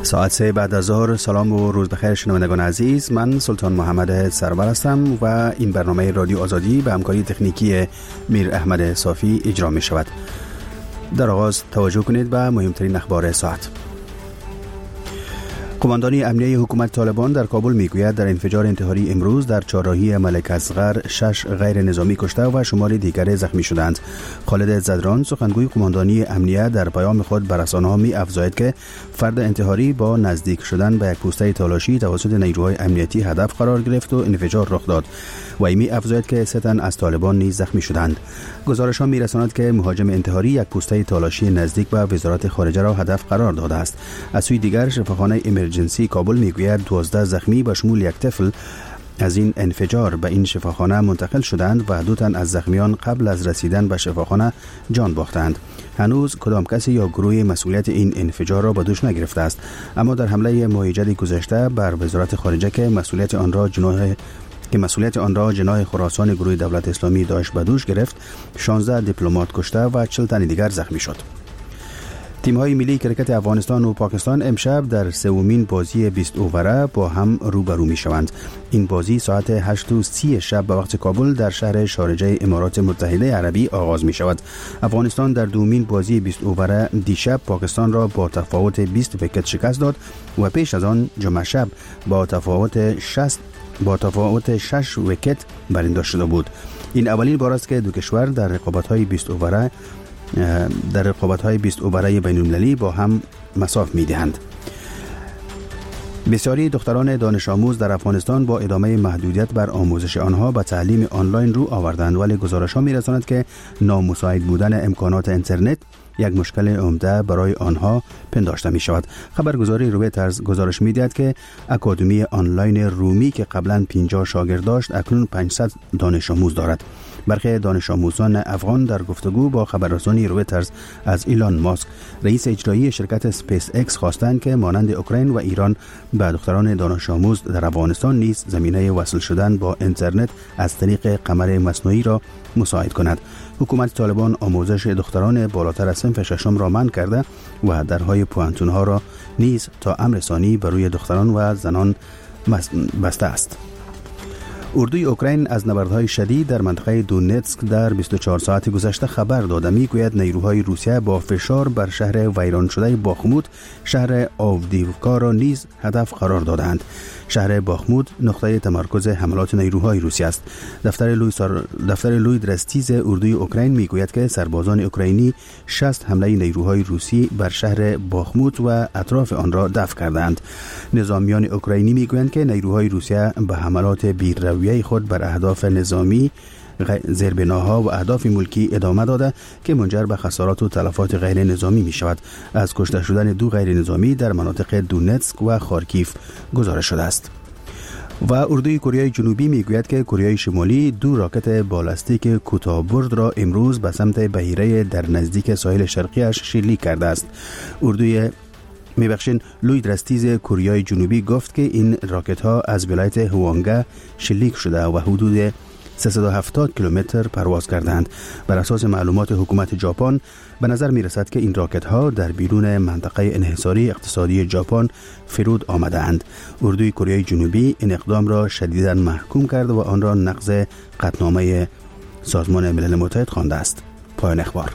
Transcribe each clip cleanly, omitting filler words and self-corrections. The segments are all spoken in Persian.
ساعت 3 بعد از ظهر. سلام و روز بخیر شنوندگان عزیز. من سلطان محمد سرور هستم و این برنامه رادیو آزادی به همکاری تکنیکی میر احمد صافی اجرا می شود. در آغاز توجه کنید به مهمترین اخبار ساعت. قماندانی امنیه حکومت طالبان در کابل میگوید در انفجار انتحاری امروز در چهارراهی ملک اصغر 6 غیر نظامی کشته و شمار دیگر زخمی شدند. خالد زدران سخنگوی قماندانی امنیه در پیام خود بر رسانه‌ها می افزاید که فرد انتحاری با نزدیک شدن به یک پوسته تالاشی توسط نیروهای امنیتی هدف قرار گرفت و انفجار رخ داد. و می افزاید که 3 تن از طالبان نیز زخمی شدند. گزارش‌ها می‌رساند که مهاجم انتحاری یک پوسته تالاشی نزدیک به وزارت خارجه را هدف قرار داده است. از سوی دیگر شفاخانه امرجنسی کابل میگوید 12 زخمی به شمول یک طفل از این انفجار به این شفاخانه منتقل شدند و 2 تن از زخمیان قبل از رسیدن به شفاخانه جان باختند. هنوز کدام کسی یا گروه مسئولیت این انفجار را به دوش نگرفته است، اما در حمله مایجد گذشته بر وزارت خارجه که مسئولیت آن را جناح خراسان گروه دولت اسلامی داعش به دوش گرفت، 16 دیپلمات کشته و 40 تن دیگر زخمی شد. تیم‌های ملی کرکت افغانستان و پاکستان امشب در سومین بازی 20 اووره با هم روبرو می‌شوند. این بازی ساعت 8:30 شب به وقت کابل در شهر شارجه امارات متحده عربی آغاز می‌شود. افغانستان در دومین بازی 20 اووره دیشب پاکستان را با تفاوت 20 ویکت شکست داد و پیش از آن جمعه شب با تفاوت 6 ویکت برنده شده بود. این اولین بار است که دو کشور در رقابت‌های 20 اووره بین‌المللی با هم مصاف می‌دهند. بسیاری دختران دانش آموز در افغانستان با ادامه محدودیت بر آموزش آنها به تعلیم آنلاین رو آوردند، ولی گزارش‌ها می‌رساند که نامساعد بودن امکانات اینترنت یک مشکل عمده برای آنها پنداشته می شود. خبرگزاری رویترز گزارش می دهد که اکادمی آنلاین رومی که قبلا 50 شاگرد داشت اکنون 500 دانش آموز دارد. برخی دانش آموزان افغان در گفتگو با خبررسانی رویترز از ایلان ماسک، رئیس اجرایی شرکت اسپیس اکس، خواستند که مانند اوکراین و ایران به دختران دانش آموز در افغانستان نیز زمینه وصل شدن با اینترنت از طریق قمر مصنوعی را مساعد کند. حکومت طالبان آموزش دختران بالاتر از صنف ششم را منع کرده و درهای پوانتون‌ها را نیز تا امر ثانی بر روی دختران و زنان بسته است. اردوی اوکراین از نبردهای شدید در منطقه دونتسک در 24 ساعت گذشته خبر داده. میگوید نیروهای روسیه با فشار بر شهر ویران شده باخمود، شهر آودیوکا را نیز هدف قرار دادند. شهر باخمود نقطه تمرکز حملات نیروهای روسیه است. دفتر لوید رستیز اردوی اوکراین میگوید که سربازان اوکراینی 60 حمله نیروهای روسی بر شهر باخمود و اطراف آن را دفع کردند. نظامیان اوکراینی میگویند که نیروهای روسیه به حملات بی‌رویه خود بر اهداف نظامی، زیربناها و اهداف ملکی ادامه داده که منجر به خسارات و تلفات غیر نظامی می شود. از کشته شدن 2 غیر نظامی در مناطق دونتسک و خارکیف گزارش شده است. و اردوی کره جنوبی میگوید که کره شمالی 2 راکت بالستیک کوتاه‌برد را امروز به سمت بحیره در نزدیک ساحل شرقیش شلیک کرده است. لوید رستیز کره جنوبی گفت که این راکت ها از ولایت هوانگه شلیک شده و حدود 370 کیلومتر پرواز کردند. بر اساس معلومات حکومت ژاپن به نظر می رسد که این راکت ها در بیرون منطقه انحصاری اقتصادی ژاپن فرود آمدند. اردوی کره جنوبی این اقدام را شدیداً محکوم کرد و آن را نقض قطعنامه سازمان ملل متحد خوانده است. پایان اخبار.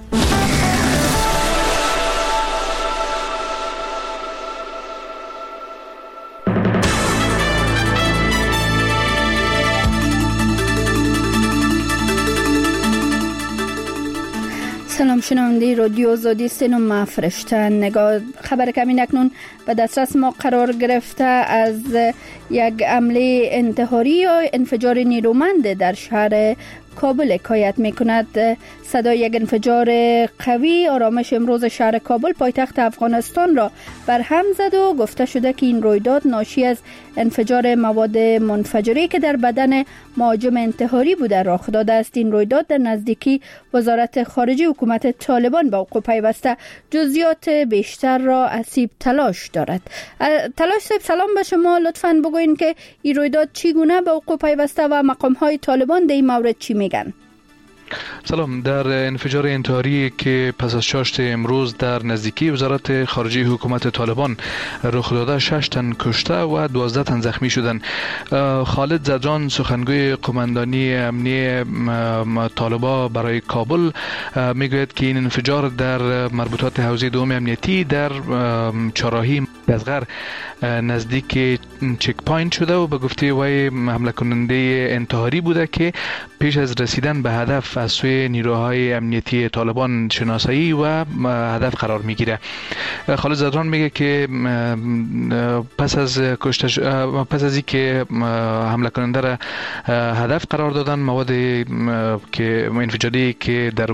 سلام شنونده رادیو آزادی. سینما فرشته نگاه خبر کمی اکنون به دسترس ما قرار گرفته از یک حمله انتحاری یا انفجار نیرومند در شهر کابل حکایت می‌کند. صدای یک انفجار قوی آرامش امروز شهر کابل پایتخت افغانستان را برهم زد و گفته شده که این رویداد ناشی از انفجار مواد منفجره که در بدن مهاجم انتحاری بوده رخ داده است. این رویداد در نزدیکی وزارت خارجه حکومت طالبان به وقوع پیوسته. جزئیات بیشتر را اسیب تلاش دارد. تلاش صاحب سلام به شما. لطفاً بگوین که این رویداد چگونه به وقوع پیوسته و مقام‌های طالبان در این مورد چی میگن؟ سلام. در انفجار انتحاری که پس از شاشت امروز در نزدیکی وزارت خارجه حکومت طالبان رخ داده 6 تن کشته و 12 تن زخمی شدند. خالد زدران سخنگوی قماندانی امنی طالبان برای کابل میگوید که این انفجار در مربوطات حوزه دوم امنیتی در چهارراهی اصغر نزدیک چک پوینت شده و به گفته وی حمله کننده انتحاری بوده که پیش از رسیدن به هدف از سوی نیروهای امنیتی طالبان شناسایی و هدف قرار میگیره. خالد زدران میگه که پس از اینکه حمله کننده را هدف قرار دادن، مواد که انفجاری که در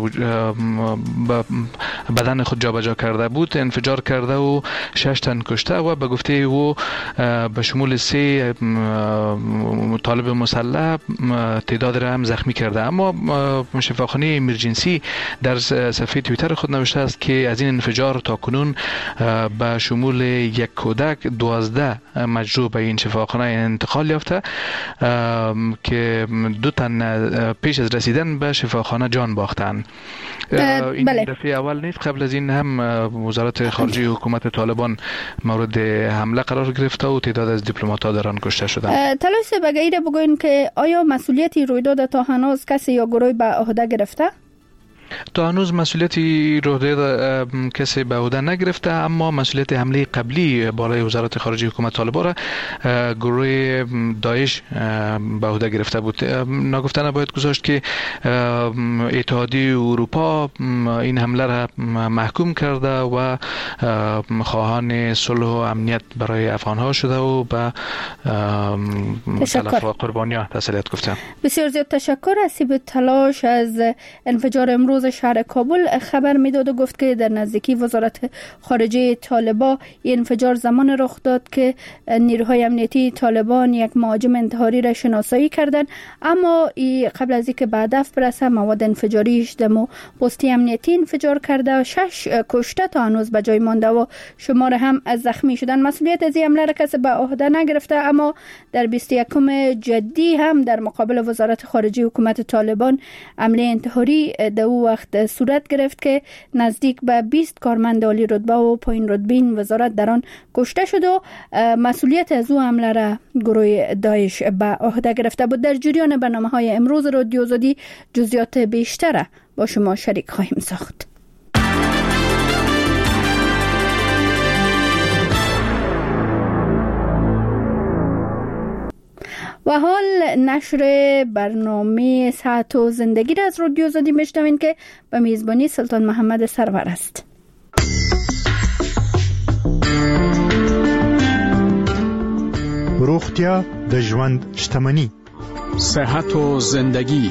بدن خود جابجا کرده بود انفجار کرده و 6 تن کشته و به گفته او به شمول 3 طالب مسلح تعداد را هم زخمی کرده. اما شفاخانه ایمرجنسی در صفحه توییتر خود نوشته است که از این انفجار تا کنون به شمول 1 کودک 12 مجروح به این شفاخانه انتقال یافته که 2 تن پیش از رسیدن به شفاخانه جان باختند. این دفعه اول نیست، قبل از این هم وزارت خارجه حکومت طالبان مورد حمله قرار گرفته و تعداد از دیپلمات‌ها در آن کشته شدند. تلاش بگیره بگوین که آیا مسئولیتی رویداد تا هنوز کسی یا گروهی به عهده گرفته؟ تا هنوز مسئولیتی رویداد کسی به عهده نگرفته، اما مسئولیت حمله قبلی بالای وزارت خارجه حکومت طالبان را گروه داعش به عهده گرفته بود. ناگفته نباید گذاشت که اتحادیه اروپا این حمله را محکوم کرده و خواهان صلح و امنیت برای افغان‌ها شده و به تلف و قربانی‌ها تسلیت گفته. بسیار زیاد تشکر. اسیب تلاش از انفجار امروز شهر کابل خبر میداد و گفت که در نزدیکی وزارت خارجه طالبان این انفجار زمان رخ داد که نیروهای امنیتی طالبان یک مهاجم انتحاری را شناسایی کردند، اما قبل از اینکه به هدف برسه مواد انفجاری 18 پستی امنیتی انفجار کرده و 6 کشته تا هنوز به جای مانده و شمار هم از زخمی شدن. مسئولیت از این حمله را کسی به عهده نگرفته، اما در 21 جدی هم در مقابل وزارت خارجه حکومت طالبان حمله انتحاری در وقت صورت گرفت که نزدیک به 20 کارمند عالی رتبه و پایین رتبه این وزارت در آن کشته شد و مسئولیت از او حمله را گروه داعش به عهده گرفته بود. در جریان برنامه‌های امروز رادیو آزادی جزئیات بیشتر با شما شریک خواهیم ساخت. و حال نشر برنامه صحت و زندگی را از رادیو آزادی میشنوین که به میزبانی سلطان محمد سرور است. روغتیا د ژوند شتمنی. صحت و زندگی.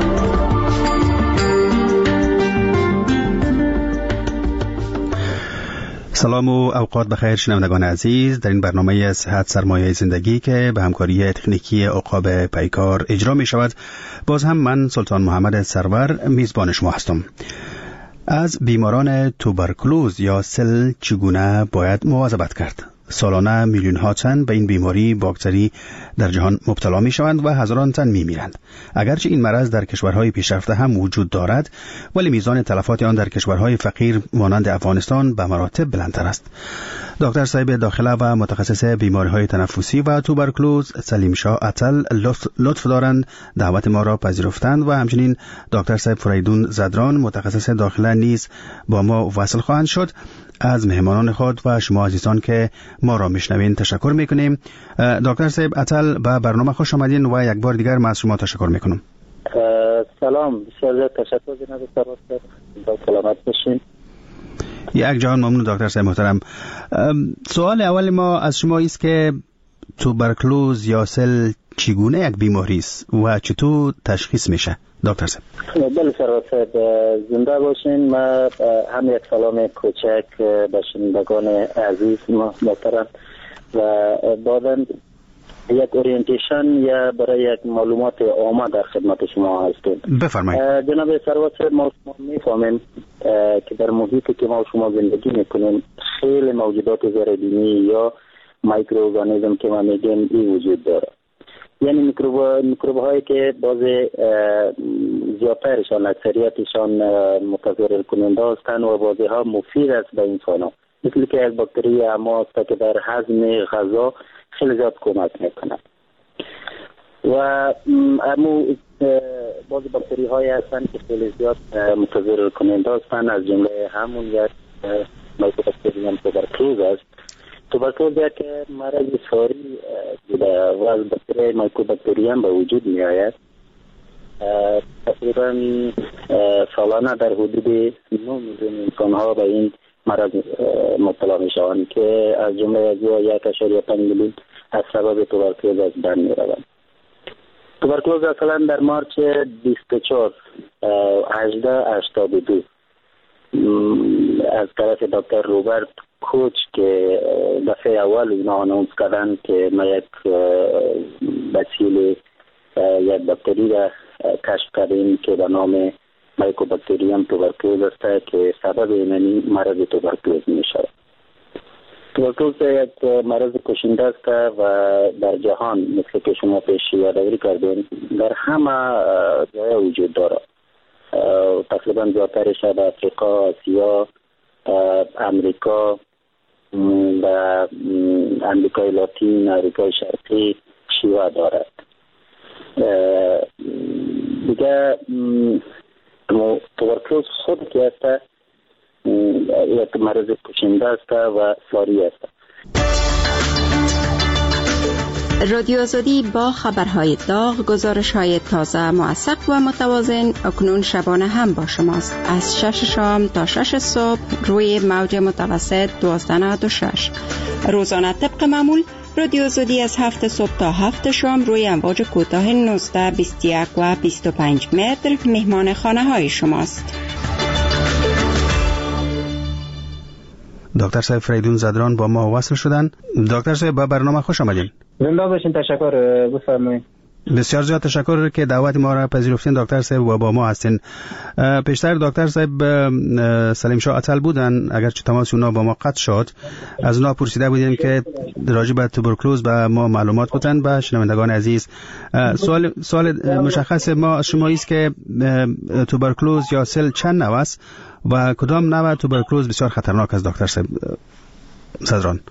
سلام و اوقات بخیر شنوندگان عزیز. در این برنامه صحت سرمایه زندگی که به همکاری تکنیکی عقاب پیکار اجرا می شود، باز هم من سلطان محمد سرور میزبان شما هستم. از بیماران توبرکلوز یا سل چگونه باید مواظبت کرد؟ سالانه میلیون ها تن به این بیماری باکتری در جهان مبتلا می شوند و هزاران تن می میرند. اگرچه این مرض در کشورهای پیشرفته هم وجود دارد، ولی میزان تلفات آن در کشورهای فقیر مانند افغانستان به مراتب بلندتر است. دکتر صاحب داخله و متخصص بیماری‌های تنفسی و توبرکلوز سلیم شاه عطل لطف دارند دعوت ما را پذیرفتند و همچنین دکتر صاحب فریدون زدران متخصص داخله نیز با ما وصل خواهند شد. از مهمانان خود و شما عزیزان که ما را میشنوین تشکر میکنیم. دکتر صاحب عطل به برنامه خوش آمدین و یک بار دیگر من از شما تشکر میکنم. سلام، بسیار تشکر جناب سرور، سلامت باشین. یک جهان ممنون دکتر صاحب محترم. سوال اول ما از شما است که توبرکلوز یا سل چگونه یک بیماری است و چطور تشخیص میشه دکتر صاحب؟ بله سرور صاحب، زنده باشین. ما هم یک سلام کوچک به شنوندگان عزیز محترم و بعداً یک اورینتیشن یا برای یک معلومات عامه در خدمت شما هستیم. بفرمایید. جناب سرور صاحب، ما میفهمیم که در محیطی که ما شما زندگی میکنیم خیلی موجودات زیربینی یا مایکرو ارگانیسم که ما میگیم این وجود داره. یعنی میکروب هایی که باز زیادترشان اکثریتشان متضرر کننده هستند و بعضی ها مفید است به انسان ها، مثل که یک باکتری اما است که در هضم غذا خیلی زیاد کمک میکنه و امو بعضی باکتری هایی هستند که خیلی زیاد متضرر کننده هستند، از جمله همون یک مایکوباکتریوم توبرکلوز است. توبرکلوز یک مرض ساری بوده و از باکتری مایکوباکتریوم به وجود می آید. تقریبا سالانه در حدود 9 میلیون انسان ها به این مرض مبتلا می شوند که از جمله از 1.5 میلیون از سبب توبرکلوز از بین می روند. توبرکلوز اصلا در مارچ 24 1882 از طرف دکتر روبرت کوچ که دفعه اول اینا آنونس کردن که ما یک بسیل یک باکتری را کشف کردیم که به نام مایکوباکتریوم توبرکلوز است که سبب این مرض توبرکلوز می شود. توبرکلوز یک مرض کشنده است و در جهان مثل که شما پیش یادآوری کردین در همه جای وجود دارد. تقریبا زیادترش در افریقا، آسیا، امریکا و امریکای لاتین، امریکای شرقی شیوع دارد. دیگه توبرکلوز خود که است یک مرض کشنده است و ساری است. رادیو آزادی با خبرهای داغ، گزارش‌های تازه، موثق و متوازن اکنون شبانه هم با شماست. از 6 شام تا 6 صبح روی موج متوسط 1296. روزانه طبق معمول رادیو آزادی از 7 صبح تا 7 شام روی امواج کوتاه 19، 21 و 25 متر مهمان خانه‌های شماست. دکتر صاحب فریدون زدران با ما وصل شدن. دکتر صاحب با برنامه خوش آمدین. زنده باشین. تشکر. بفرمایید. بسیار زیاد تشکر که دعوت ما را پذیرفتین دکتر صاحب و با ما هستین. پیشتر دکتر صاحب سلیم شاه اتل بودن، اگرچه تماس اونا با ما قطع شد. از اونا پرسیده بودیم که راجع به توبرکلوز به ما معلومات بدن. به شنوندگان عزیز سوال مشخص ما از شما است که توبرکلوز یا سل چند نوع است و کدام نوع توبرکلوز بسیار خطرناک است دکتر صاحب صدران؟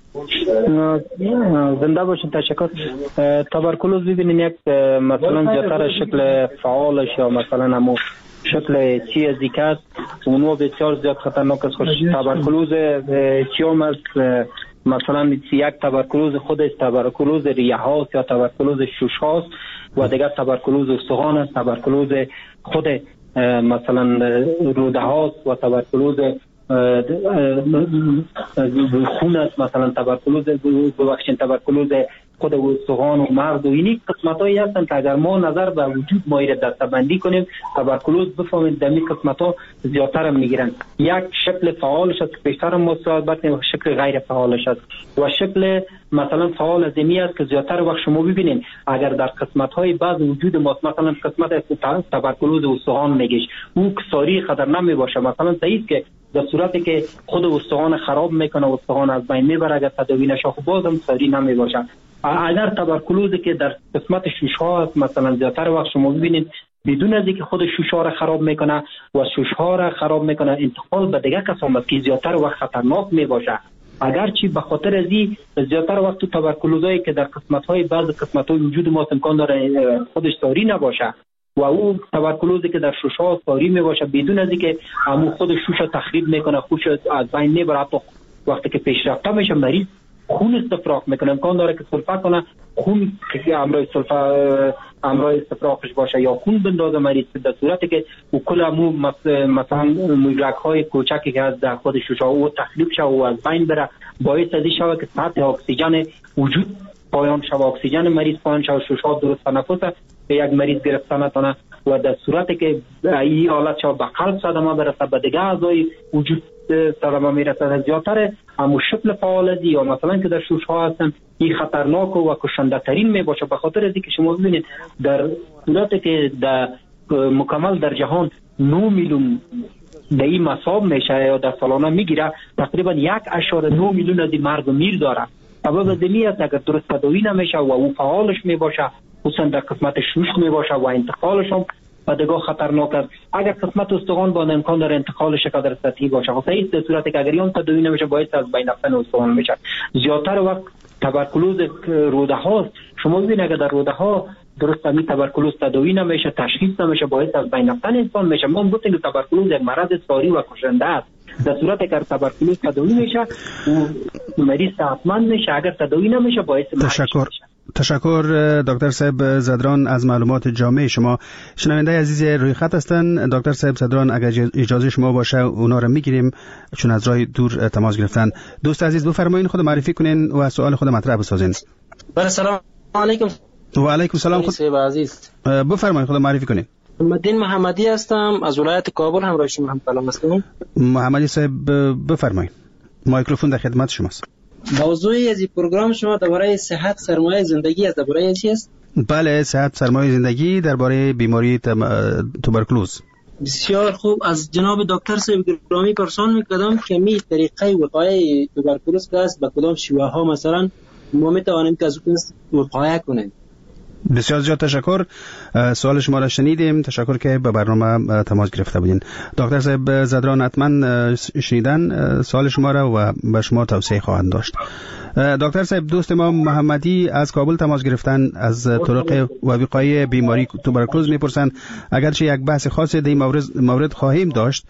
زنده باشین. تشکر. توبرکلوز ببینیم یک مثلا زیادتر شکل فعالش یا مثلا همون شکل چیزی که است اونو بسیار زیاد خطرناک است. توبرکلوز چیوم است؟ مثلا یک توبرکلوز خود است، توبرکلوز ریه هاست یا توبرکلوز شوش هاست و دیگر توبرکلوز استخوان است، توبرکلوز خود مثلا روده هاست و توبرکلوز خون است، مثلا توبرکلوز خود استخوان و مغز و اینی قسمت‌هایی هستند که اگر ما نظر به وجود ما را دسته‌بندی کنیم توبرکلوز بفهمید دمی قسمت‌ها زیادتر هم میگیرن. یک شکل فعالش است که پیشتر ما صحبت کردیم، شکل غیر فعالش است و شکل مثلا فعال از اینی است که زیادتر وقت شما ببینید اگر در قسمت‌های بعض وجود ما مثلا قسمت توبرکلوز استخوان میگیش او کساری خطرناک میباشه، مثلا صحیح که در صورتی که خود استخوان خراب میکنه و استخوان از بین میبره اگر تداوی نشه خب بازم ساری نمیباشه. اگر توبرکلوزی که در قسمت شوش‌ها است مثلا زیادتر وقت شما ببینید بدون از اینکه خود شوش‌ها را خراب میکنه و شوش‌ها را خراب میکنه انتقال به دیگه کسان است که زیادتر وقت خطرناک میباشه. اگرچه به خاطر از این زیادتر وقت توبرکلوزایی که در قسمت‌های بعض قسمت‌های وجود ما امکان داره خودش ساری نباشه و او توبرکلوزی که در شوش‌ها ساری میباشه بدون از اینکه همون خود شوش تخریب میکنه، خوش از بین میبره، حتی وقتی که پیشرفته میشه مریض خون استفراغ میکنه، امکان داره که سلفه کنه، خون که امرای استفراغش باشه یا خون بندازه مریض، در صورتی که او کل همون مثلا مدرک های کوچکی که از در خود شوشا او تخریب شه و از بین بره، باعث از این شوه که سطح اکسیژن وجود پایان شوه، اکسیژن مریض پایان شوه، شوشا درست تنفس به یک مریض گرفته نتونه و در صورتی که این حالت شوه به قلب صدمه برسه، به دیگه اعضای وجود صدمه میرسه. زیادتر همون شکل فعال یا مثلا که در شوش ها هستن این خطرناک و کشنده ترین می باشه، به خاطر از اینکه شما ببینید در صورتی که در مکمل در جهان 9 میلیون در این مصاب میشه یا در سالانه میگیره، تقریبا 1.9 میلیون از این مرگ و میر داره. سبب دمی است اگر درست تداوی نمیشه و او فعالش می باشه خصوصا در قسمت شوش می باشه و انتقالش هم بدگاه خطرناک است. اگر قسمت استخوان با امکان داره انتقالش در سطحی باشه، خب این در صورتی که اگر اون تداوی نمیشه باعث از بین رفتن استخوان میشه. زیادتر وقت تبرکلوز روده هاست. شما ببینید اگر در روده ها درست می تبرکلوز تداوی نمیشه، تشخیص نمیشه، باعث از بین رفتن انسان میشه. ما گفتیم که تبرکلوز یک مرض ساری و کشنده است. در صورتی که تبرکلوز تداوی میشه و مریض صحتمند میشه، اگر تداوی نمیشه باعث مرگ میشه. تشکر دکتر صاحب زدران از معلومات جامع شما. شنونده عزیز روی خط هستن. دکتر صاحب زدران اگر اجازه شما باشه اونا رو میگیریم چون از راه دور تماس گرفتن. دوست عزیز بفرمایید خود معرفی کنین و سوال خود مطرح بسازین. بله سلام علیکم. و علیکم سلام خود عزیز. بفرمایید خود معرفی کنین. محمدین محمدی هستم از ولایت کابل، همراه شما هم سلام هستم. محمدی صاحب بفرمایید. میکروفون در خدمت شماست. موضوعی از این پروگرام شما درباره صحت سرمایه زندگی است. درباره چی است؟ بله، صحت سرمایه زندگی درباره بیماری توبرکلوز. بسیار خوب. از جناب دکتر صاحب گرامی پرسان می‌کردم که می طریقه وقایع توبرکلوز است به کدام شیوه ها مثلا ما می‌توانیم که از اون وقایع کنیم؟ بسیار زیاد تشکر. سوال شما را شنیدیم. تشکر که به برنامه تماس گرفته بودین. دکتر صاحب زدران حتما شنیدن سوال شما را و به شما توصیه خواهند داشت. دکتر صاحب دوست ما محمدی از کابل تماس گرفتن، از طرق و وقایع بیماری توبرکلوز میپرسند. اگرچه یک بحث خاص در این مورد خواهیم داشت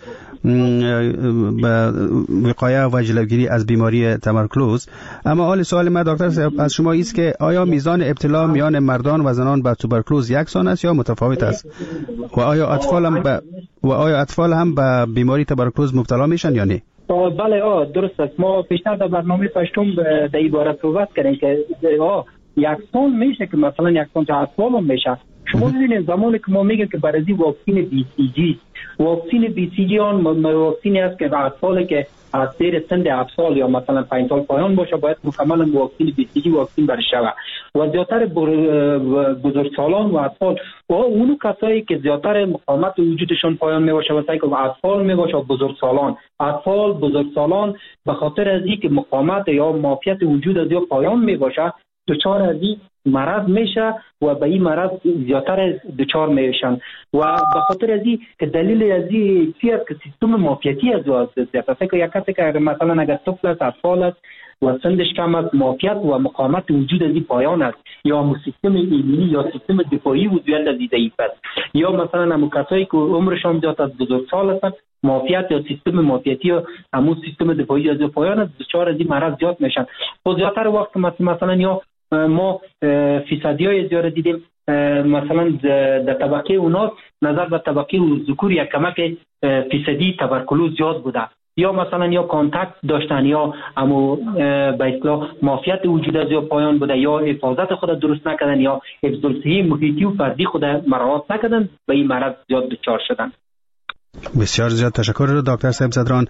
به وقایع و جلوگیری از بیماری توبرکلوز، اما حال سوال ما دکتر صاحب از شما است که آیا میزان ابتلا میان مردان و زنان به توبرکلوز یکسان است یا متفاوت است؟ و آیا اطفال هم به بیماری توبرکلوز مبتلا میشن یا نه؟ بله درست است. ما پیشتر در برنامه پشتم در این باره صحبت کردیم که یکسان میشه که مثلا یکسان تا اطفال هم میشه. شما ببینید زمانی که ما میگیم که برای واکسین BCG آن واکسینی است که اطفالی که از زیر سن اطفال یا مثلا 5 سال پایان باشه باید مکمل واکسین BCG واکسین برش شود و زیادتر بزرگسالان و اطفال و اونو کسایی که زیادتر مقاومت وجودشون پایان میباشه واسه که اطفال میباشه و بزرگسالان به خاطر از اینکه مقاومت یا معافیت وجود از یا پایان میباشه دچار از این مرض میشه و به این مرض زیادتر دچار میشن و به خاطر از این که دلیل از این چی است که سیستم معافیتی از زیاد است. که یک کسی که مثلا اگر طفل است، اطفال است و سنش کم است، معافیت و مقاومت وجود از این پایان است یا سیستم ایمنی یا سیستم دفاعی وجود از این ضعیف است یا مثلا همون کسایی که عمرشون زیاد از بزرگسال هستند معافیت یا سیستم معافیتی یا همون سیستم دفاعی از پایان است دچار از این مرض زیاد میشن. و زیادتر وقت مثلا یا ما فیصدیای زیاد دیدیم مثلا در طبقه اوناس نظر به طبقه ذکور یک کمک فیصدی تبرکلوز زیاد بوده یا مثلا یا کانتاکت داشتن یا امو به اصطلاح معافیت وجود از یا پایان بوده یا حفاظت خود درست نکردن یا حفظ الصحه محیطی و فردی خود مراعات نکردن به این مرض زیاد دچار شدن. بسیار زیاد تشکر دکتر صاحب زدران.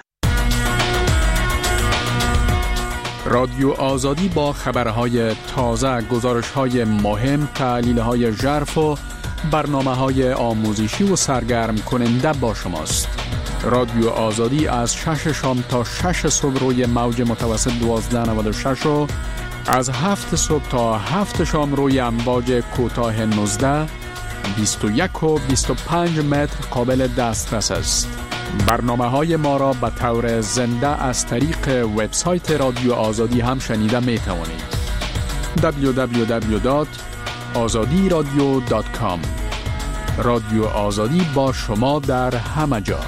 رادیو آزادی با خبرهای تازه، گزارش‌های مهم، تحلیل‌های ژرف و برنامه‌های آموزشی و سرگرم کننده با شماست. رادیو آزادی از 6 شام تا 6 صبح روی موج متوسط 1296 و از 7 صبح تا 7 شام روی امواج کوتاه 19 21 و 25 متر قابل دسترس است. برنامه‌های ما را به طور زنده از طریق وبسایت رادیو آزادی هم شنیده می توانید. www.azadiradio.com. رادیو آزادی با شما در همه جا.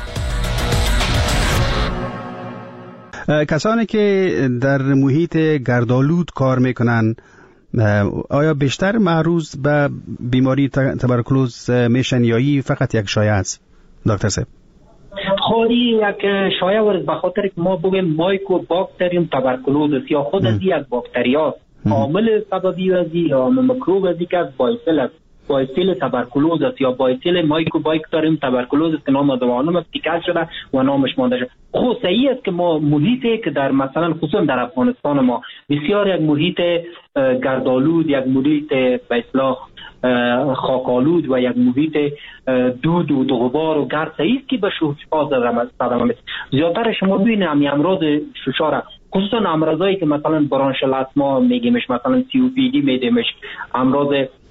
کسانی که در محیط گردآلود کار میکنن آیا بیشتر معرض به بیماری توبرکلوز میشن یا فقط یک شایعه است دکتر صاحب؟ خودی یک شایعه ورز به خاطر که ما بگیم مایکوباکتریوم توبرکلوز یا خود از یک باکتریا عامل سببی از یا میکروب از که باعث توبرکلوز است یا باعث مایکوباکتریوم توبرکلوز است که نام معلوم است که شده و نامش مانده شده. خب صحیح است که ما محیطی که در مثلا خصوصا در افغانستان ما بسیار یک محیط گردآلود، یک محیط به اصطلاح خاکالود و یک محیط دود و غبار و گرد است که به شوشا صدمه میشه. زیادتر شما ببینید همین امراض شوشا خصوصا امراضایی که مثلا برانشل آسما میگیمش، مثلا COPD میگیمش، امراض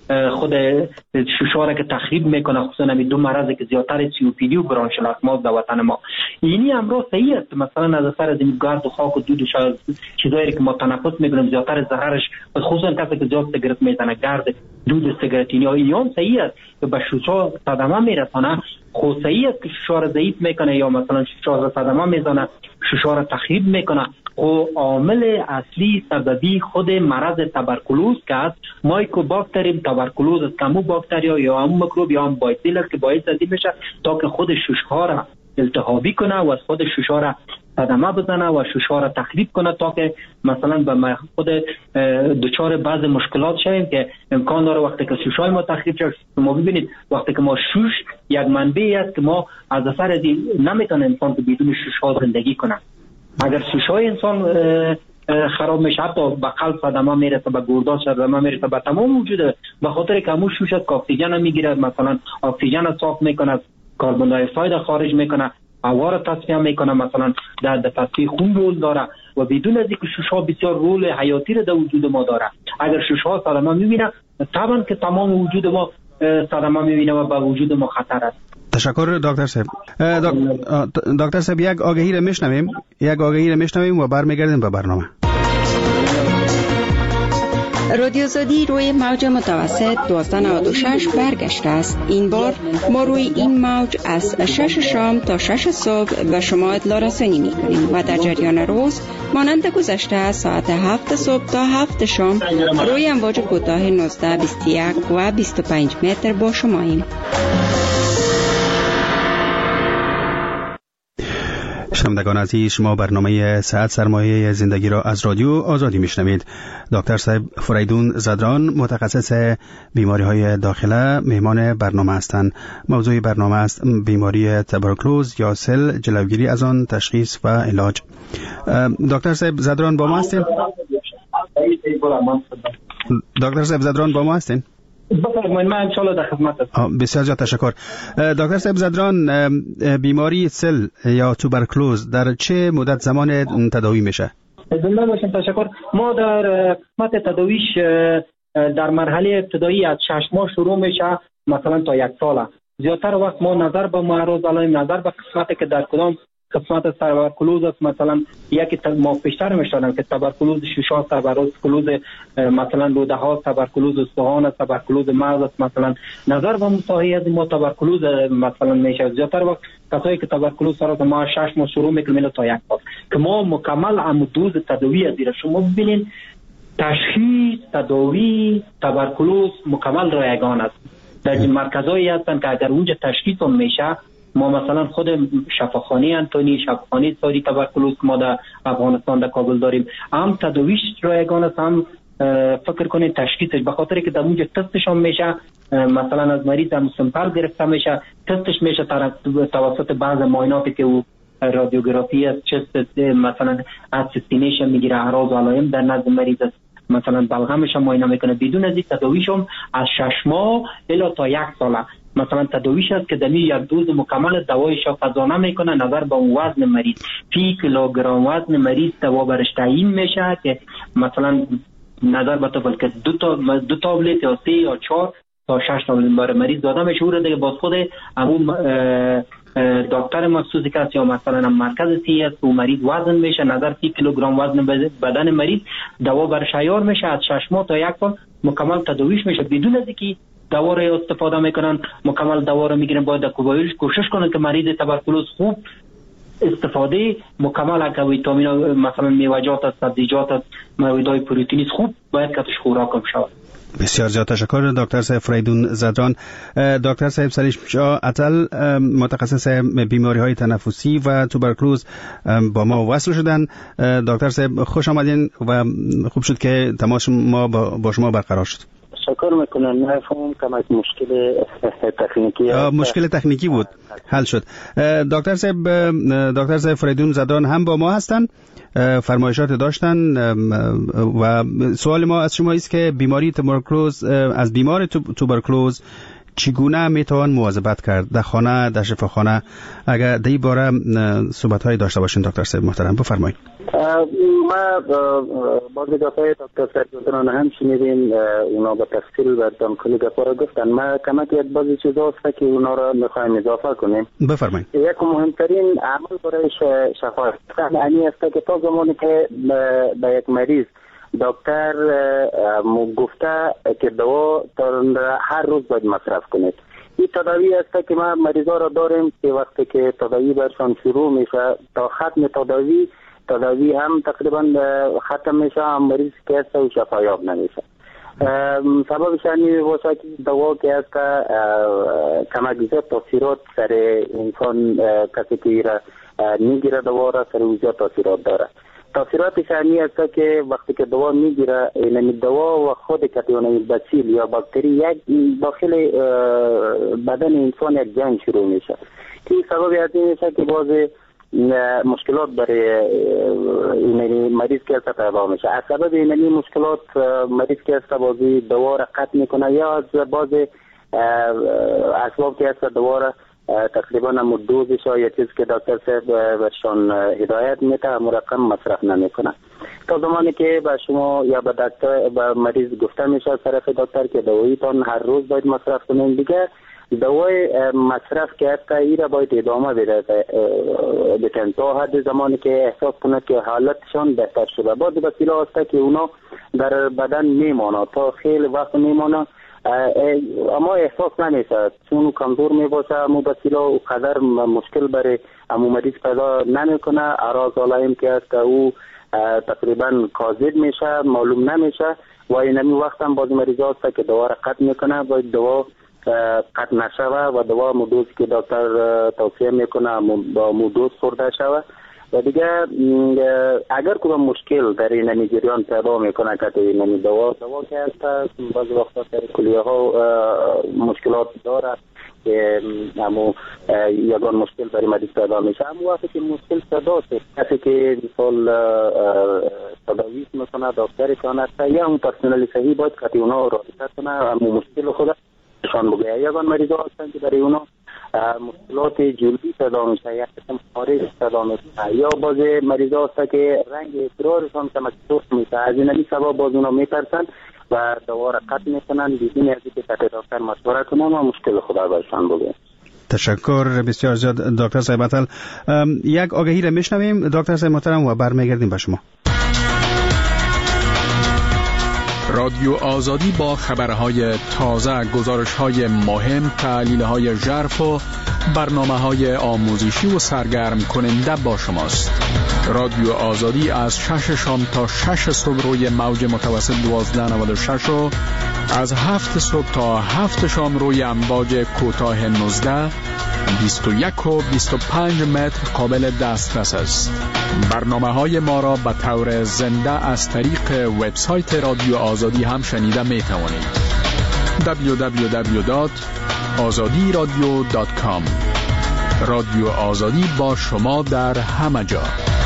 خود ششار که تخریب میکنه، خصوصا همین دو مرضی که زیادتر COPD و برانشیل در وطن ما. اینی امروز صحیح است، مثلا از اثر از این گرد و خاک و دود و چیزایی که ما تنفس میکنیم زیادتر ضررش، خصوصا کسی که زیاد سیگارت میزنه، گرد دود سیگارت یا این صحیح است که به ششار صدمه میرسانه. خود صحیح است که ششار ضعیف میکنه یا مثلا ششار صدمه میزنه، ششار تخریب میکنه. و عامل اصلی سببی خود مرض تبرکلوز که است مایکوباکتریم تبرکلوز است، کمو باکتریا یا هم میکروب یا هم بایسیل است که باعث ازی میشه تا که خود ششها را التهابی کنه و از خود ششها را صدمه بزنه و ششها را تخریب کنه تا که مثلا به خود دچار بعض مشکلات شویم که امکان داره وقتی که ششهای ما تخریب شد. شما ببینید وقتی که ما شش یک منبعی است که ما از اثر از نمیتونه انسان که بدون ششها زندگی کنه. اگر ششهای انسان خراب میشه، حتی به قلب صدمه میرسه، به گرداد صدمه میرسه، به تمام وجود، به خاطر که همون شش که اکسیژن میگیره، مثلا اکسیژن صاف میکنه، کربن دی اکساید خارج میکنه، هوا را تصفیه میکنه، مثلا در تصفیه خون رول داره و بدون از اینکه ششها بسیار رول حیاتی را در وجود ما داره. اگر ششها صدمه میبینه طبعا که تمام وجود ما صدمه میبینه و به وجود ما خطر است. تشکر دکتر صاحب. دکتر صاحب یک آگهی را میشنویم و برمیگردیم به برنامه. رادیو آزادی روی موج متوسط 1296 برگشته است. این بار ما روی این موج از 6 شام تا 6 صبح و شما اطلاع رسانی می‌کنیم و در جریان روز مانند گذشته ساعت 7 صبح تا 7 شام روی امواج کوتاه 19، 21 و 25 متر با شماییم. شنوندگان عزیز، شما برنامه ساعت سرمایه زندگی را از رادیو آزادی میشنوید. دکتر صاحب فریدون زدران، متخصص بیماری های داخله، مهمان برنامه هستند. موضوع برنامه است بیماری تبرکلوز یا سل، جلوگیری از آن، تشخیص و علاج. دکتر صاحب زدران با ما هستین؟ دکتر صاحب زدران با ما هستین؟ بفرمایید، من ان شاء الله در خدمت هستم. بسیار زیاد تشکر. دکتر صاحب زدران، بیماری سل یا توبرکلوز در چه مدت زمان تداوی میشه؟ زنده باشین. تشکر. ما در قسمت تداویش در مرحله ابتدایی از 6 ماه شروع میشه مثلا تا 1 سال. زیادتر وقت ما نظر به معروض علائم، نظر به قسمتی که در کدام قسمت تبرکلوز است، مثلا یکی ما پیشتر میشدم که تبرکلوز ششا، تبرکلوز مثلا روده ها، تبرکلوز استخوان، تبرکلوز مغز است. مثلا نظر به مصاحی از ما تبرکلوز مثلا میشه. زیادتر وقت کسایی که تبرکلوز سر ما 6 ماه شروع میکنیم تا 1 سال که ما مکمل هم دوز تداوی از دیر. شما ببینید تشخیص، تداوی تبرکلوز مکمل رایگان است. در مرکزایی هستن که اگر اونجا تشخیص هم میشه، ما مثلا خود شفاخانه انتونی، شفاخانه ساری تبرکلوز که ما در افغانستان در کابل داریم، هم تداویش رایگان است، هم فکر کنید تشخیصش، به خاطر که در اونجا تستش هم میشه، مثلا از مریض هم سمپل گرفته میشه، تستش میشه توسط بعض معایناتی که او رادیوگرافی است، چست مثلا اسیستینیشن میگیره، اعراض و علائم در نزد مریض است، مثلا بلغمش هم معاینه میکنه. بدون از این تداویش هم از 6 ماه الی تا 1 سال مثلا تداویش است که دمی یک دوز مکمل دوایش را قضا نمیکنه. نظر به وزن مریض، فی کیلوگرم وزن مریض دوا برش تعیین میشه که مثلا نظر به طفل که 2 تابلت یا 3 یا 4 تا 6 تابلت برای مریض داده میشه. او را دیگه باز خود همون دکتر مخصوصی که یا مثلا مرکز سی است و مریض وزن میشه، نظر 30 کیلوگرم وزن بدن مریض دوا برش عیار میشه. از 6 ماه تا 1 سال مکمل تداویش میشه. بدون از اینکه دوا را استفاده میکنن، مکمل دوا را میگیرن، باید کوشش کنن که مریض تبرکلوز خوب استفاده مکمل که ویتامین مثلا میوه‌جات، سبزیجات، موادهای پروتئینی خوب باید کتش خوراک شود. بسیار زیاد تشکر دکتر صاحب فریدون زدران. دکتر صاحب سلیش شاه عطل، متخصص بیماری های تنفسی و توبرکلوز با ما وصل شدن. دکتر صاحب خوش آمدین و خوب شد که تماس ما با شما برقرار شد. تشکر میکنم. نفهم کمک مشکل تکنیکی بود، حل شد. دکتر صاحب فریدون زدران هم با ما هستن، فرمایشات داشتن و سوال ما از شما است که بیماری توبرکلوز، از بیمار توبرکلوز چگونه میتوان مواظبت کرد در خانه، در شفاخانه؟ اگر در این باره صحبت هایی داشته باشین دکتر صاحب محترم بفرمایید. ما بعضی دفعه دکتر سرگردان هم شنیدیم اونا به تفصیل و کلی گپا را گفتن. ما کمک یک بعضی چیزا هست که اونا را میخوایم اضافه کنیم. بفرمایید. یک مهمترین عمل برای شفا یعنی است که تا زمانی که به یک مریض دکتر گفته که دوا هر روز باید مصرف کنید. این تداوی است که ما مریضا را داریم که وقتی که تداوی برشان شروع میشه تا ختم تداوی هم تقریبا ختم میشه، هم مریض که است و شفایاب نمیشه. سببش این باشه که دوا که است کمک زیاد تاثیرات سر انسان کسی که را میگیره دوا را سر زیاد تاثیرات داره. تاثیراتش این است که وقتی که دوا میگیره این دوا و خود کتیون بسیل یا باکتری یک داخل بدن انسان یک جنگ شروع میشه که سبب از این میشه که باز مشکلات برای این مریض که است پیدا میشه. از سبب این مشکلات مریض که است بازی دوا را قطع میکنه یا از باز اسباب که است دوا را تقریبا دوزش یا چیز که دکتر صاحب برشان هدایت میده مرقم مصرف نمیکنه. تا زمانی که به شما یا به دکتر به مریض گفته میشه از طرف دکتر که دواییتان هر روز باید مصرف کنین، دیگه دوای مصرف که حتی ایره باید ادامه بده تا حد زمانی که احساس کنه که حالتشان بهتر شده. بعد وسیله هست که اونا در بدن میمانه تا خیلی وقت میمانه اما احساس نمیشه چون کمزور میباشه. امو وسیله و قدر مشکل برای امو مریض پیدا نمیکنه. اعراض علائم که است او تقریبا کاذب میشه، معلوم نمیشه و اینمی وقت هم بعضی مریضا هست که دوا را قطع میکنه. باید دوا قطع نشوه و دوا مدوز که دکتر توصیه میکنه با مدوز خورده شوه و دیگه اگر کدام مشکل در این جریان پیدا میکنه که این دوا که هست بعضی وقتا در کلیه ها مشکلات داره که همو یگان مشکل برای مریض پیدا میشه. همو وقتی که مشکل پیدا شد کسی که مثال تداویش میکنه دکترشان هست یا اون پرسنل صحیح باید که اونا رابطه کنه همو مشکل خودشان بگه. یگان مریض ها هستن که برای اونا مشکلات جلدی پیدا میشه یا قسم خارج پیدا میشه یا باز مریض ها هست که رنگ ادرارشان کمک میشه. از این سبب باز اونا میترسن و دوا را قطع میکنن بدون از اینکه دکتر مشوره کنن و مشکل خود برشان بگه. تشکر بسیار زیاد دکتر صاحب عطل. یک آگهی را میشنویم دکتر صاحب محترم و برمیگردیم به شما. رادیو آزادی با خبرهای تازه، گزارش‌های مهم، تحلیل‌های ژرف و برنامه‌های آموزشی و سرگرم کننده با شماست. رادیو آزادی از 6 شام تا 6 صبح روی موج متوسط 1296 و از 7 صبح تا 7 شام روی امواج کوتاه 19 21 و 25 متر قابل دسترس است. برنامه‌های ما را به طور زنده از طریق وبسایت رادیو آزادی هم شنیده می توانید. www.azadiradio.com. رادیو آزادی با شما در همه جا.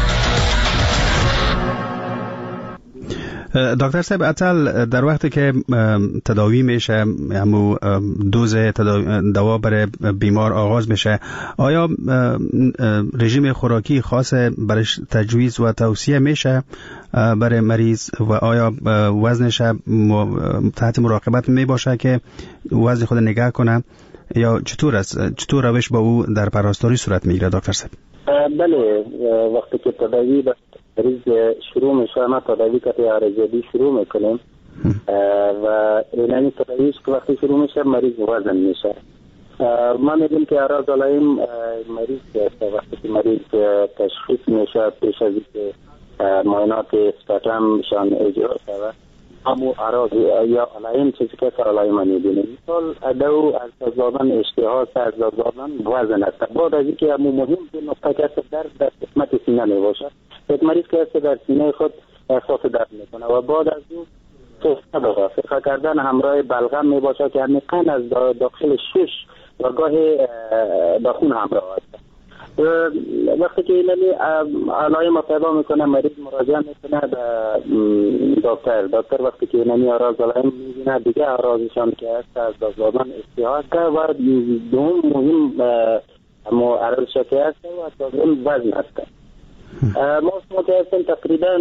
دکتر صاحب عطل، در وقتی که تداوی میشه همو دوز دوا برای بیمار آغاز میشه، آیا رژیم خوراکی خاص برش تجویز و توصیه میشه برای مریض و آیا وزنش تحت مراقبت می باشه که وزن خود نگاه کنه یا چطور است؟ چطور روش با او در پرستاری صورت میگیره دکتر صاحب؟ بله، وقتی که تداوی مریض شروع میشه ما تداوی که ارزیابی شروع میکنیم و این تداویش که وقتی شروع میشه مریض وزن میشه. ما میدیم که اعراض علائم مریض وقتی که مریض تشخیص میشه پیش از اینکه معاینات اسپرم شان اجرا شود همو اعراض یا علائم چیزی که سر علائم میبینیم. مثال دو از دادن اشتها، از دادن وزن است. بعد از اینکه همو مهم نقطه که در قسمت سینه میباشه، یک مریض که است در سینه خود احساس درد میکنه و بعد از اون سسته داره فکر کردن همراه بلغم میباشه که همین قند از داخل شش و گاهی داخون همراه است. وقتی که این علائم پیدا میکنه مریض مراجعه میکنه به دکتر وقتی که این اعراض علائم میبینه دیگه اعراضشان که است از دادن اشتها و دوم مهم اعراض که است و دادن وزن است. ما شما که هستن تقریبا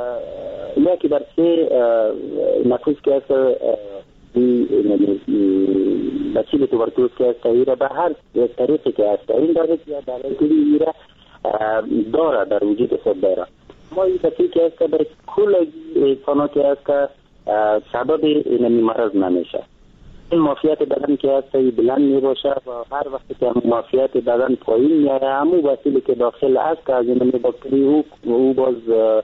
1/3 نفوس که هست بچه توبرکلوز که هست ایره به هر طریقی که هست این داره که در ایره داره در وجود خود داره. ما این بچه که هست برای کل انسانا که هست سبب این مرض نمیشه. این معافیت بدن که هست بلند می باشه و هر وقت که معافیت بدن پایین میاره همون وسیله که داخل است که از این باکتری او باز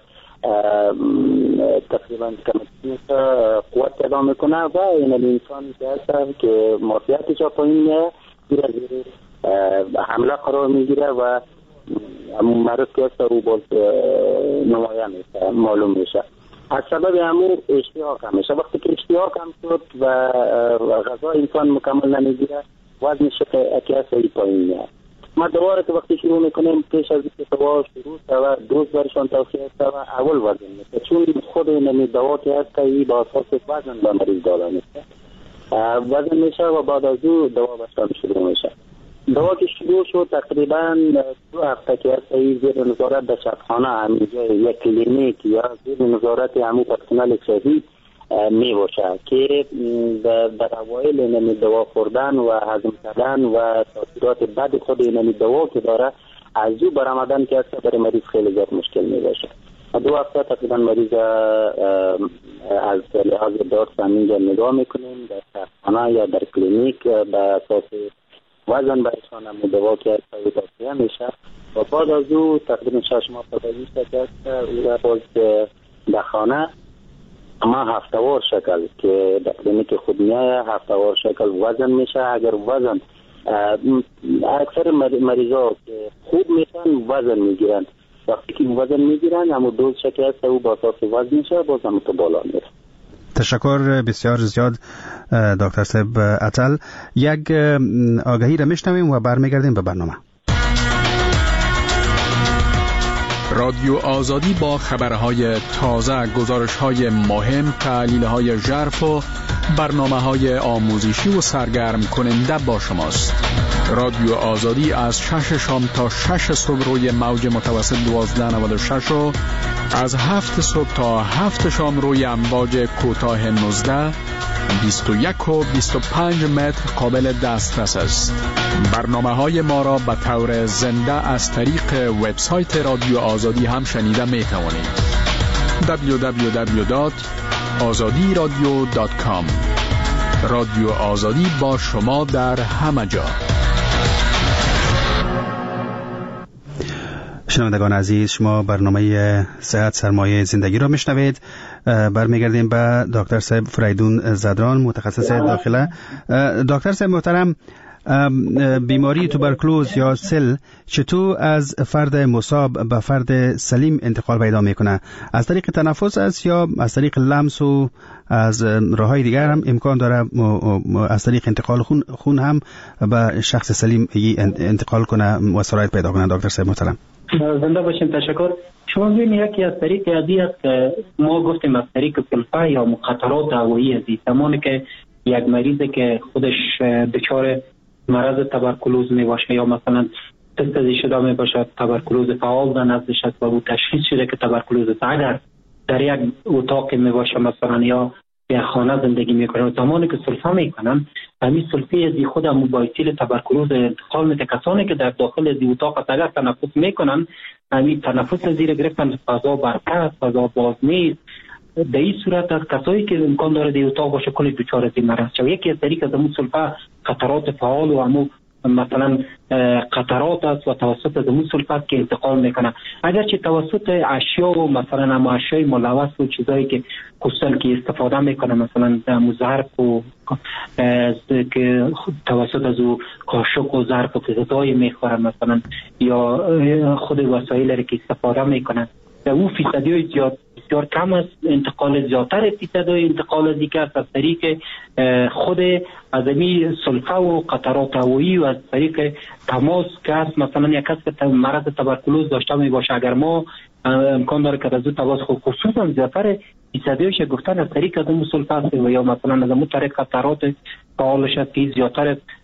تقریبا قوت پیدا میکنه و این انسان که هست که معافیتش پایین میاره زیر حمله قرار میگیره و همون مرض که هست او باز نمایان میشه، معلوم میشه. از سبب همون اشتها کم میشه. وقتی که اشتها کم شد و غذا انسان مکمل نمیگیره وزنش که هست پایین میاد. ما دوباره که وقتی شروع میکنیم پیش از اینکه دوا شروع شود دوز برشان توصیه شود اول وزن میشه، چون خود این دوا که هست ای با اساس وزن به مریض داده میشه، وزن میشه و بعد از او دوا برشان شروع میشه. دوا که شروع شد تقریبا 2 هفته که هست ای زیر نظارت در شبخانه همینجا یک کلینیک یا زیر نظارت همون پرسنل صحی می باشه که در اوایل این دوا خوردن و هضم کردن و تاثیرات بد خود این دوا که داره از او برآمدن که هست برای مریض خیلی زیاد مشکل می باشه. 2 هفته تقریبا مریض از لحاظ درس همینجا نگاه میکنیم در شبخانه یا در کلینیک به اساس وزن برشان هم دوا که هست توصیه میشه و بعد از او تقریبا 6 ماه میشه که هست او را باز در خانه اما هفته‌وار شکل که در کلینیک خود میایه هفته‌وار شکل وزن میشه. اگر وزن اکثر مریضا که خوب میشن وزن میگیرن، وقتی که وزن میگیرن اما دوز شکل هست او با اساس وزن میشه باز هم تو بالا میره. تشکر بسیار زیاد دکتر صاحب عطل. یک آگهی را میشنویم و برمیگردیم به برنامه. رادیو آزادی با خبرهای تازه، گزارش‌های مهم، تحلیل‌های ژرف و برنامه‌های آموزشی و سرگرم کننده با شماست. رادیو آزادی از 6 شام تا 6 صبح روی موج متوسط 1296 و از 7 صبح تا 7 شام روی امواج کوتاه 19 21 و 25 متر قابل دسترس است. برنامه‌های ما را به طور زنده از طریق وبسایت رادیو آزادی هم شنیده می توانید. www.azadiradio.com. رادیو آزادی با شما در همه جا. شنوندگان عزیز، شما برنامه صحت سرمایه زندگی را میشنوید. برمیگردیم به دکتر صاحب فریدون زدران، متخصص داخله. دکتر صاحب محترم، بیماری توبرکلوز یا سل چطور از فرد مصاب به فرد سلیم انتقال پیدا میکنه؟ از طریق تنفس است یا از طریق لمس و از راههای دیگر هم امکان داره از طریق انتقال خون هم به شخص سلیم انتقال کنه و سرایت پیدا کنه؟ دکتر صاحب محترم زنده باشین. تشکر. شما ببینید یکی از طریق عادی است که ما گفتیم از طریق سلفه یا مخاطرات هوایی است. زمانی که یک مریض که خودش دچار مرض تبرکلوز می باشه یا مثلا تست شده می باشه تبرکلوز فعال در نزدش است و او تشخیص شده که تبرکلوز است، اگر در یک اتاق می باشه مثلا یا یک خانه زندگی میکنه، زمانی که سلفه میکنن همین سلفه از خود هم باعث تبرکلوز انتقال میده. کسانی که در داخل از اتاق اگر تنفس میکنن همین تنفس زیر گرفتن فضا برپس فضا باز نیست، در این صورت از کسایی که امکان داره در اتاق باشه کلی دچار از این مرض شد. یکی از طریق از همون سلفه خطرات فعال و همون مثلا قطرات است و توسط از همون سلفت که انتقال میکنه. اگرچه توسط اشیا و مثلا هم اشیای ملوث و چیزایی که خصوصا که استفاده میکنه مثلا ظرف و که توسط از او قاشق و ظرف و غذای میخوره مثلا یا خود وسایل که استفاده میکنه در اون فیصدی های بسیار کم است. انتقال زیادتر فیصدی انتقال دیگر از طریق خود از این سلفه و قطرات هوایی و از طریق تماس که است. مثلا یک کس که مرض تبرکلوز داشته می باشه اگر ما امکان داره که از او تماس خصوصا زیادتر فیصدیش گفتن از طریق از اون سلفه است و یا مثلا از اون طریق قطرات فعال شد که زیادتر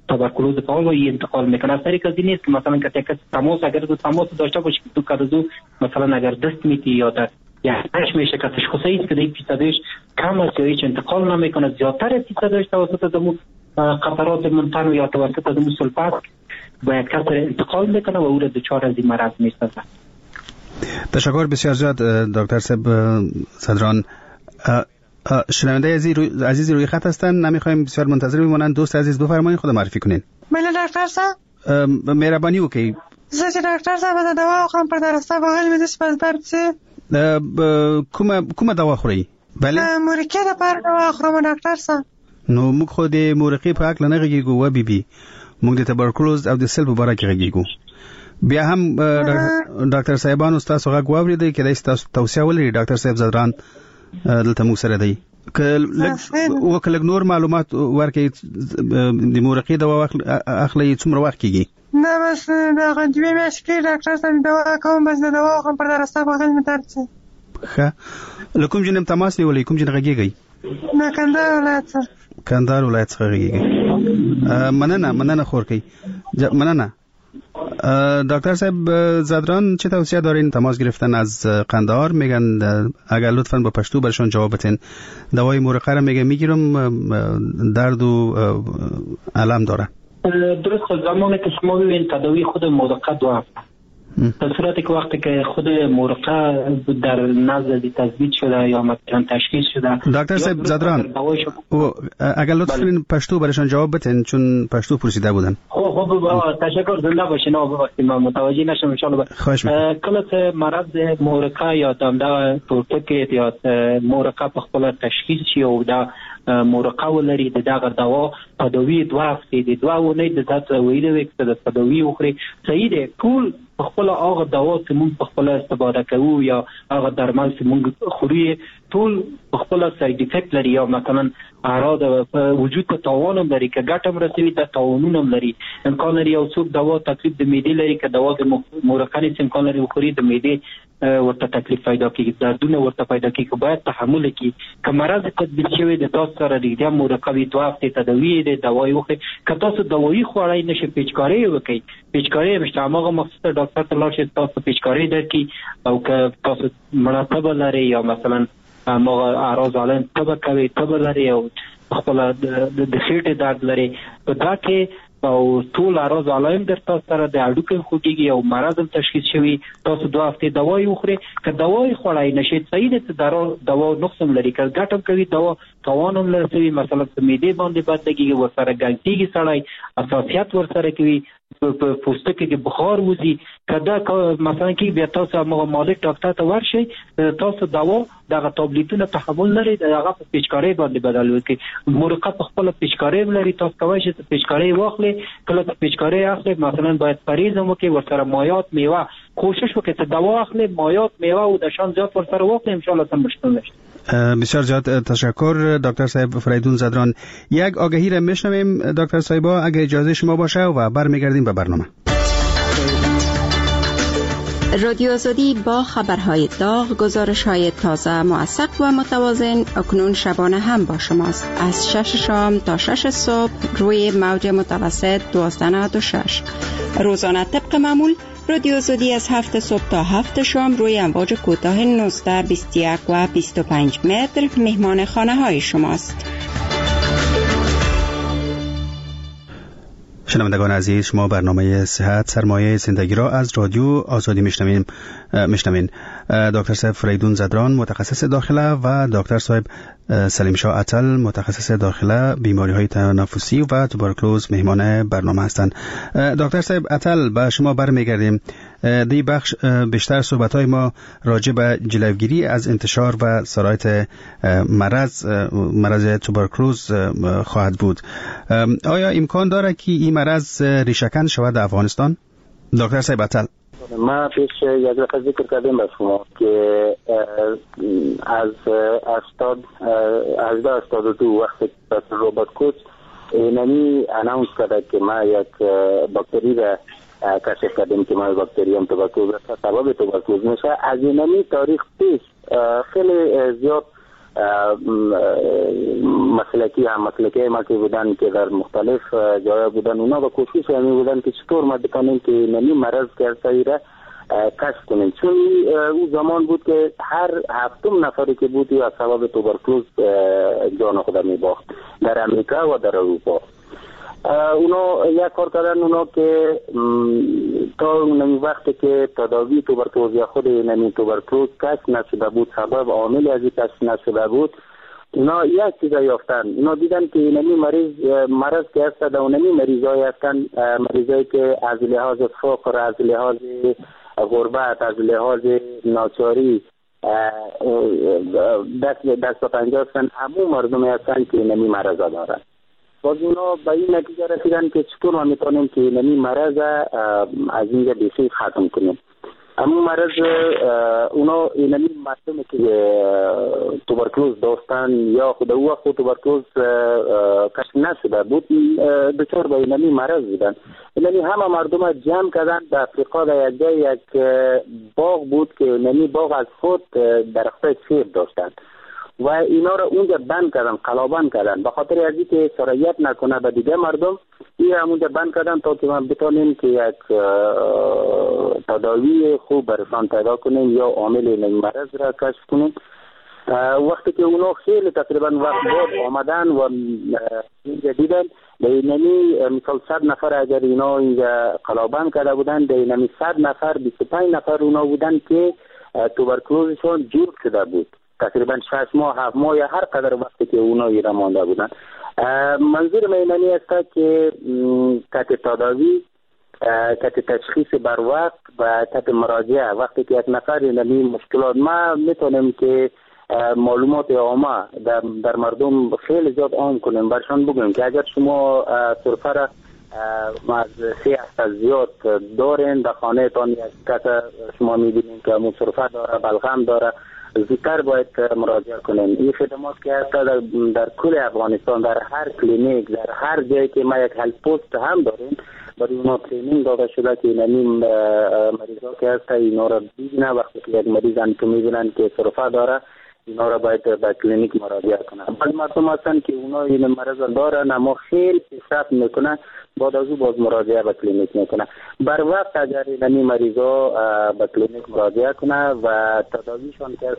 تبرکلوز فعال و انتقال میکنه. از طریق از این نیست که مثلا کسی تماس اگر تماس داشته باشه که تو کدو مثلا اگر دست میتی یا در یعنیش میشه که تشخیصی است که این فیصدش کم است یا هیچ انتقال نمیکنه، زیادتر فیصدش توسط دمو قطرات منتن یا توسط دمو سلفات باید کسر انتقال میکنه و او را دچار از این مرض میسازه. تشکر بسیار زیاد دکتر صاحب صدران. شنونده عزیزی روی خط هستن، نمیخوایم بسیار منتظر بمونن. دوست عزیز بفرمایید، خود معرفی کنین. بله دکتر صاحب. مهربانی وکړئ. زه چې ډاکټر صاحب د دوا اخلم پر درسته بغل مې د سپس درد څه کومه دوا خورئ؟ بله مورقې دپاره دوا اخلم ډاکټر صاحب. نو موږ خو د مورقې په هکله نه غږیږو و بیبي، موږ د تبرکلوز او د سل په باره کې غږیږو. بیا هم ډاکټر صاحبانو ستاسو غږ واورېدی، کېدای شي تاسو توصیه ولري. ډاکټر صاحب زدران دلته موږ سره دی. که لږ نور معلومات ورکړئ، د مورقې دوا اخلئ څومره وخت کېږي؟ نه بس دغه 2 میاشتې کې ډاکټر صاحب دوا کوم، بس د دوا اخلم پر درسته بغل مې درد څه. ښه، له کوم ځای نه تماس نیولی؟ کوم ځای نه غږېږئ؟ نه، کندهار ولایت څخه. کندهار ولایت څخه غږېږئ. مننه خورکۍ، مننه. دکتر صاحب زدران چه توصیه دارین؟ تماس گرفتن از قندهار، میگن اگر لطفاً با پشتو برشان جواب بدین. دوای مورقه را میگیرم، درد و الم داره. درست. زمانی که شما ببینید تداوی خود مورقه 2 هفته، در صورتی که وقتی که خود مورقه در نزد تثبیت شده یا مثلا تشخیص شده. دکتر صاحب زدران اگر لطف کنین پشتو برشان جواب بدین، چون پشتو پرسیده بودن. خب تشکر، زنده باشین. وقتی ما متوجه نشم ان شاء الله. کله چې مرض مورقه یا دمده پورتکیت یا مورقه په خپل تشخیص شي او دا مورقه ولري، دغه دوا تداوی 2 هفته دي، 2 اونۍ د ذات ویلې چې د تداوی وخوري صحیح دی. ټول خپل هغه دوا چې موږ په خپل استفاده کوو یا هغه درمل چې موږ خوري ټول خپل ساید افیکټ لري یا مثلا اعراض په وجود ته تاوان هم لري، که ګټه هم رسوي د تاوانونه هم لري. امکان لري یو څوک دوا تکلیف د معدې لري، که دوا د مورقه نیسي امکان لري وخوري د معدې ورته تکلیف پیدا کیږي، دردونه ورته پیدا کیږي. باید تحمل کړي. که مرض تدبیر شوی د تاسو سره د مورقه وي 2 هفته تداوی د دوايي وخوري. که تاسو دوايي خوړای نشي پیچکاری وکړي، پیچکاری مشته هغه مخصوص ډاکټر ته لاړ شئ تاسو پیچکاری درکړي. او که تاسو مناسبه لري یا مثلا ما اعراض علائم تبه کوي، تبه لري او خپل د خېټې درد لري، په دا کې او ټول اعراض علائم در تاسو سره د اډوکې خوږیږي او مرض تشخیص شوی، تاسو 2 هفته دوايي وخوري. که دوايي خوړای نشي صحیح دي، دوا نقص هم لري، که ګټه کوي دوا تاوان هم لري، مثلا په معدې باندې بدلږي، ورسره ګنګتیږي، سړی حساسیت ورسره کوي، په پوستکي کې بخار وځي. کدا مثلا کې بیا تاسو مالک ډاکټر ته ورشي، تاسو دوا دغه تابلیتونه تحمل لري، دغه په پیچکاری باندې بدل وکړي. مورقه په خپل پیچکاری لري، تاسو کوی شئ پیچکاری واخلئ. کله چې پیچکاری اخلئ مثلا باید پرهیز هم وکړئ، ورسره مایعات میوه کوشش وکړئ چې دوا اخلئ، مایعات میوه او د شان زیات ورسره واخلئ، ان شاء الله تم مشکل نشه. بسیار زیاد تشکر دکتر صاحب فریدون زدران. یک آگهی را میشنویم دکتر صاحبا اگه اجازه شما باشه و برمیگردیم به برنامه. رادیو آزادی با خبرهای داغ، گزارش‌های تازه، موثق و متوازن اکنون شبانه هم با شماست. از 6 شام تا 6 صبح روی موج متوسط 1296. روزانه طبق معمول رادیو آزادی از 7 صبح تا 7 شام روی امواج کوتاه 19، 21 و 25 متر مهمان خانه‌های شماست. شنوندگان عزیز، شما برنامه صحت سرمایه زندگی را از رادیو آزادی میشنوین. دکتر صاحب فریدون زدران متخصص داخله و دکتر صاحب سلیم شاه عطل متخصص داخله بیماری های تنفسی و توبرکلوز مهمان برنامه هستند. دکتر صاحب عطل به شما برمیگردیم. دی بخش بیشتر صحبت های ما راجع به جلوگیری از انتشار و سرایت مرض توبرکلوز خواهد بود. آیا امکان داره که این مرض ریشه‌کن شود در افغانستان؟ دکتر صاحب عطل. ما پیش یک دفعه ذکر کردیم به شما که از 82 وقتی روبرت کوچ اینمی اناونس کرده که ما یک باکتری را کشف کردیم که ما باکتریوم توبرکلوز سبب توبرکلوز میشه. از اینمی تاریخ پیش خیلی زیاد مسلکی هم مسلکی ما که بودن که در مختلف جای بودن، اونا با کوشش همی بودن که چطور ما بتانیم که نمی مرض کرسایی را کشف کنیم. چون او زمان بود که هر هفتم نفری که بود از سبب توبرکلوز جان خود می باخت در امریکا و در اروپا. اونا یک کار کردن، اونا که تا اون وقتی که تداوی توبرکلوز یا خود نمی توبرکلوز کشف نشده بود، سبب عامل از این کشف نشده بود، اونا یک چیز یافتن. اونا دیدن که نمی مرض که هست و نمی مریضای هستن، مریضایی که از لحاظ فقر، از لحاظ غربت، از لحاظ ناچاری دست و پنجه هستن، همون مردمی هستن که نمی مرض دارن. باز اونا به این نتیجه رسیدن که چطور ما میتونیم که نمی مرض از اینجا بیشی ختم کنیم. همون مرض اونا اینمی مردمی که توبرکلوز داشتن یا خود او خود توبرکلوز کشف نشده بود دچار به اینمی مرض بودن. اینمی همه مردم جمع کردن در افریقا در یک جای یک باغ بود که اینمی باغ از خود درخت سیب داشتن و اینا را اونجا بند کردن، قلابند کردن به خاطر از اینکه سرایت نکنه به دیگه مردم. این همونجا بند کردن تا که ما بتونیم که یک تداوی خوب برشان پیدا کنیم یا عامل این مرض را کشف کنیم. وقتی که اونا خیلی تقریبا وقت بعد آمدن و اینجا دیدن اینمی مثال 100 نفر اگر اینا اینجا قلابند کرده بودن، اینمی 100 نفر 25 نفر اونا بودن که توبرکلوزشون جور شده بود، تقریبا 6 ماه 7 ماه یا هر قدر وقتی که اونا ایران مانده بودن. منظور مینانی است که تحت تداوی، تحت تشخیص بر وقت و تحت مراجعه، وقتی که یک نفر اینمی مشکلات ما میتونیم که معلومات عامه در مردم خیلی زیاد عام کنیم، برشان بگویم که اگر شما سرفه را از 3 هفته زیاد دارین در خانه تان، یک کس شما میبینین که همون سرفه داره، بلغم داره، زودتر باید مراجعه کنیم. این خدمات که هست در کل افغانستان، در هر کلینیک، در هر جایی که ما یک هلت پست هم داریم، برای اونا ترینینگ داده شده که این مریضا که هست اینا را ببینن. وقتی که یک مریض انتو میبینن که سرفه داره، اینا را باید به کلینیک مراجعه کنن. بعض مردم هستن که اونا این مرض دارن اما خیلی پیشرفت میکنن، بعد از او باز مراجعه به کلینیک میکنن. بر وقت اگر این مریضا به کلینیک مراجعه کنه و تداویشون که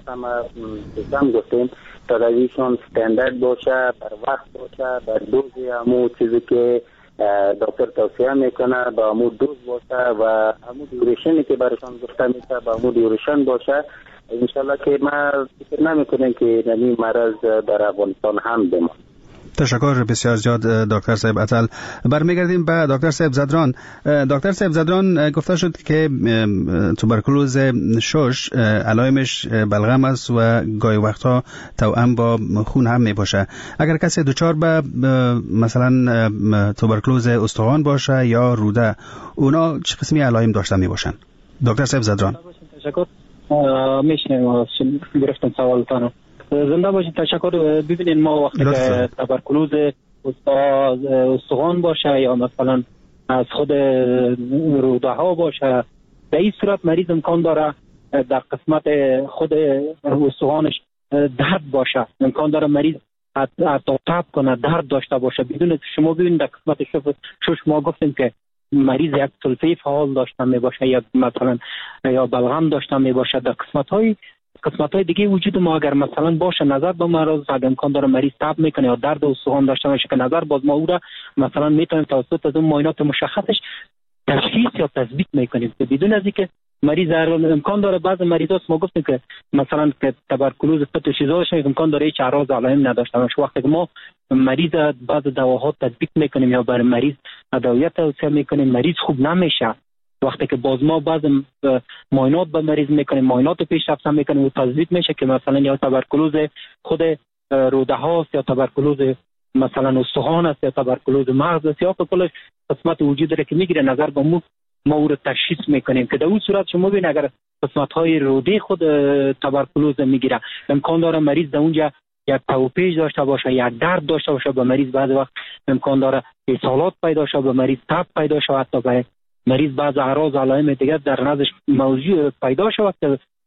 هم گفتیم تداویشون استاندارد باشه، بر وقت باشه، بر دوزی همون چیزی که دکتر توصیه میکنه با همون دوز باشه و همون دیوریشنی که برشان گفته میشه با همون دیوریشن باشه، انشالله که ما فکر نمیکنیم که این مرض در افغانستان هم بماند. تشکر بسیار زیاد دکتر صاحب عطل. برمیگردیم به دکتر صاحب زدران. دکتر صاحب زدران گفته شد که توبرکلوز شش علائمش بلغم است و گاهی وقتا توأم با خون هم می باشه. اگر کسی دچار به مثلا توبرکلوز استخوان باشه یا روده، اونا چه قسمی علائم داشته می باشن؟ دکتر صاحب زدران. تشکر. میشنم گرفتم سوالتانو. زنده باشید. تشکر. ببینید ما وقتی که توبرکلوز استخوان باشه یا مثلا از خود روده ها باشه، به این صورت مریض امکان داره در قسمت خود استخوانش درد باشه، امکان داره مریض حتی تب کنه، درد داشته باشه بدون شما ببینید در قسمت شش ما گفتیم که مریض یک سلفه فعال داشته می باشه یا مثلا یا بلغم داشته می باشه. در قسمت های دیگه وجود ما اگر مثلا باشه نظر به مرض امکان داره مریض تب میکنه یا درد استخوان داشته باشه که نظر باز ما او را مثلا میتونیم توسط از اون معاینات مشخصش تشخیص یا تثبیت میکنیم که بدون از اینکه مریض امکان داره بعض مریضا ما گفتیم که مثلا که توبرکلوز فت چیزاش امکان داره هیچ اعراض علائم نداشته باشه. وقتی که ما مریض بعض دواها تطبیق میکنیم یا برای مریض ادویه توصیه میکنیم، مریض خوب نمیشه. وقتی که باز ما بعض معاینات به مریض میکنیم، معاینات پیشرفته میکنیم و تثبیت میشه که مثلا یا توبرکلوز خود روده هاست یا توبرکلوز مثلا استخوان است یا توبرکلوز مغز است یا کلش قسمت وجود داره که میگیره نظر به ما او رو تشخیص میکنیم که در اون صورت شما ببین اگر قسمت های روده خود توبرکلوز میگیره امکان داره مریض در اونجا یک توپیج داشته باشه، یک درد داشته باشه، به مریض بعض وقت امکان داره اسهالات پیدا شه، به مریض تب پیدا شه، حتی به مریض بعض اعراض علائم دیگر در نزدش موضوع پیدا شود که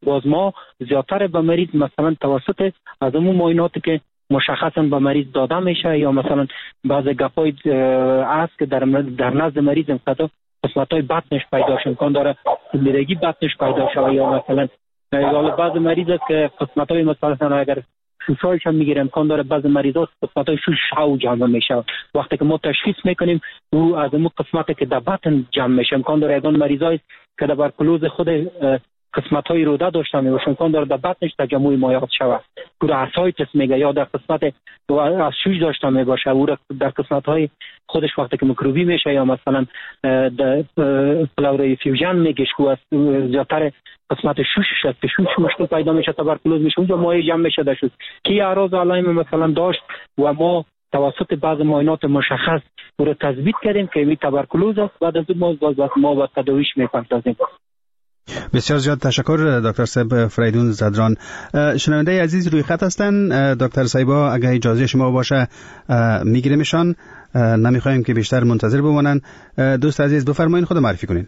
باز ما زیادتر به مریض مثلا توسط از اون معایناتی که مشخصا به مریض داده میشه یا مثلا بعض گپای است که در نزد مریض انقدر قسمت‌های بطنش پیدا شد، امکان داره میرگی بطنش پیدا شود یا مثلا بعض مریض است که قسمت‌های مثلا اگر شوشایش هم میگیره امکان داره بعض مریضا قسمت‌های شوش شو جمع میشه. وقتی که ما تشخیص میکنیم او از اون قسمتی که در بطن جمع میشه امکان داره اون مریضایی که تبرکلوز خود قسمت‌های روده داشته میباشه امکان داره در بطنش تجمع مایعات شود. او را اسایتس میگه یا در قسمت از شوش داشته میباشه او را در قسمت‌های خودش وقتی که میکروبی میشه یا مثلا در پلوری فیوژن میگه شو است زیادتر قسمت شوشش است که شوش مشکل پیدا میشه تبرکلوز میشه اونجا مایع جمع میشه در شوش که اعراض علائم مثلا داشت و ما توسط بعض معاینات مشخص او را تثبیت کردیم که این تبرکلوز است. بعد از اون ما با تداویش میپردازیم. بسیار زیاد تشکر دکتر صاحب فریدون زدران. شنونده عزیز روی خط هستن. دکتر صاحبا اگه اجازه شما باشه میگیریمشان، نمیخوایم که بیشتر منتظر بمونن. دوست عزیز بفرمایید خود معرفی کنین.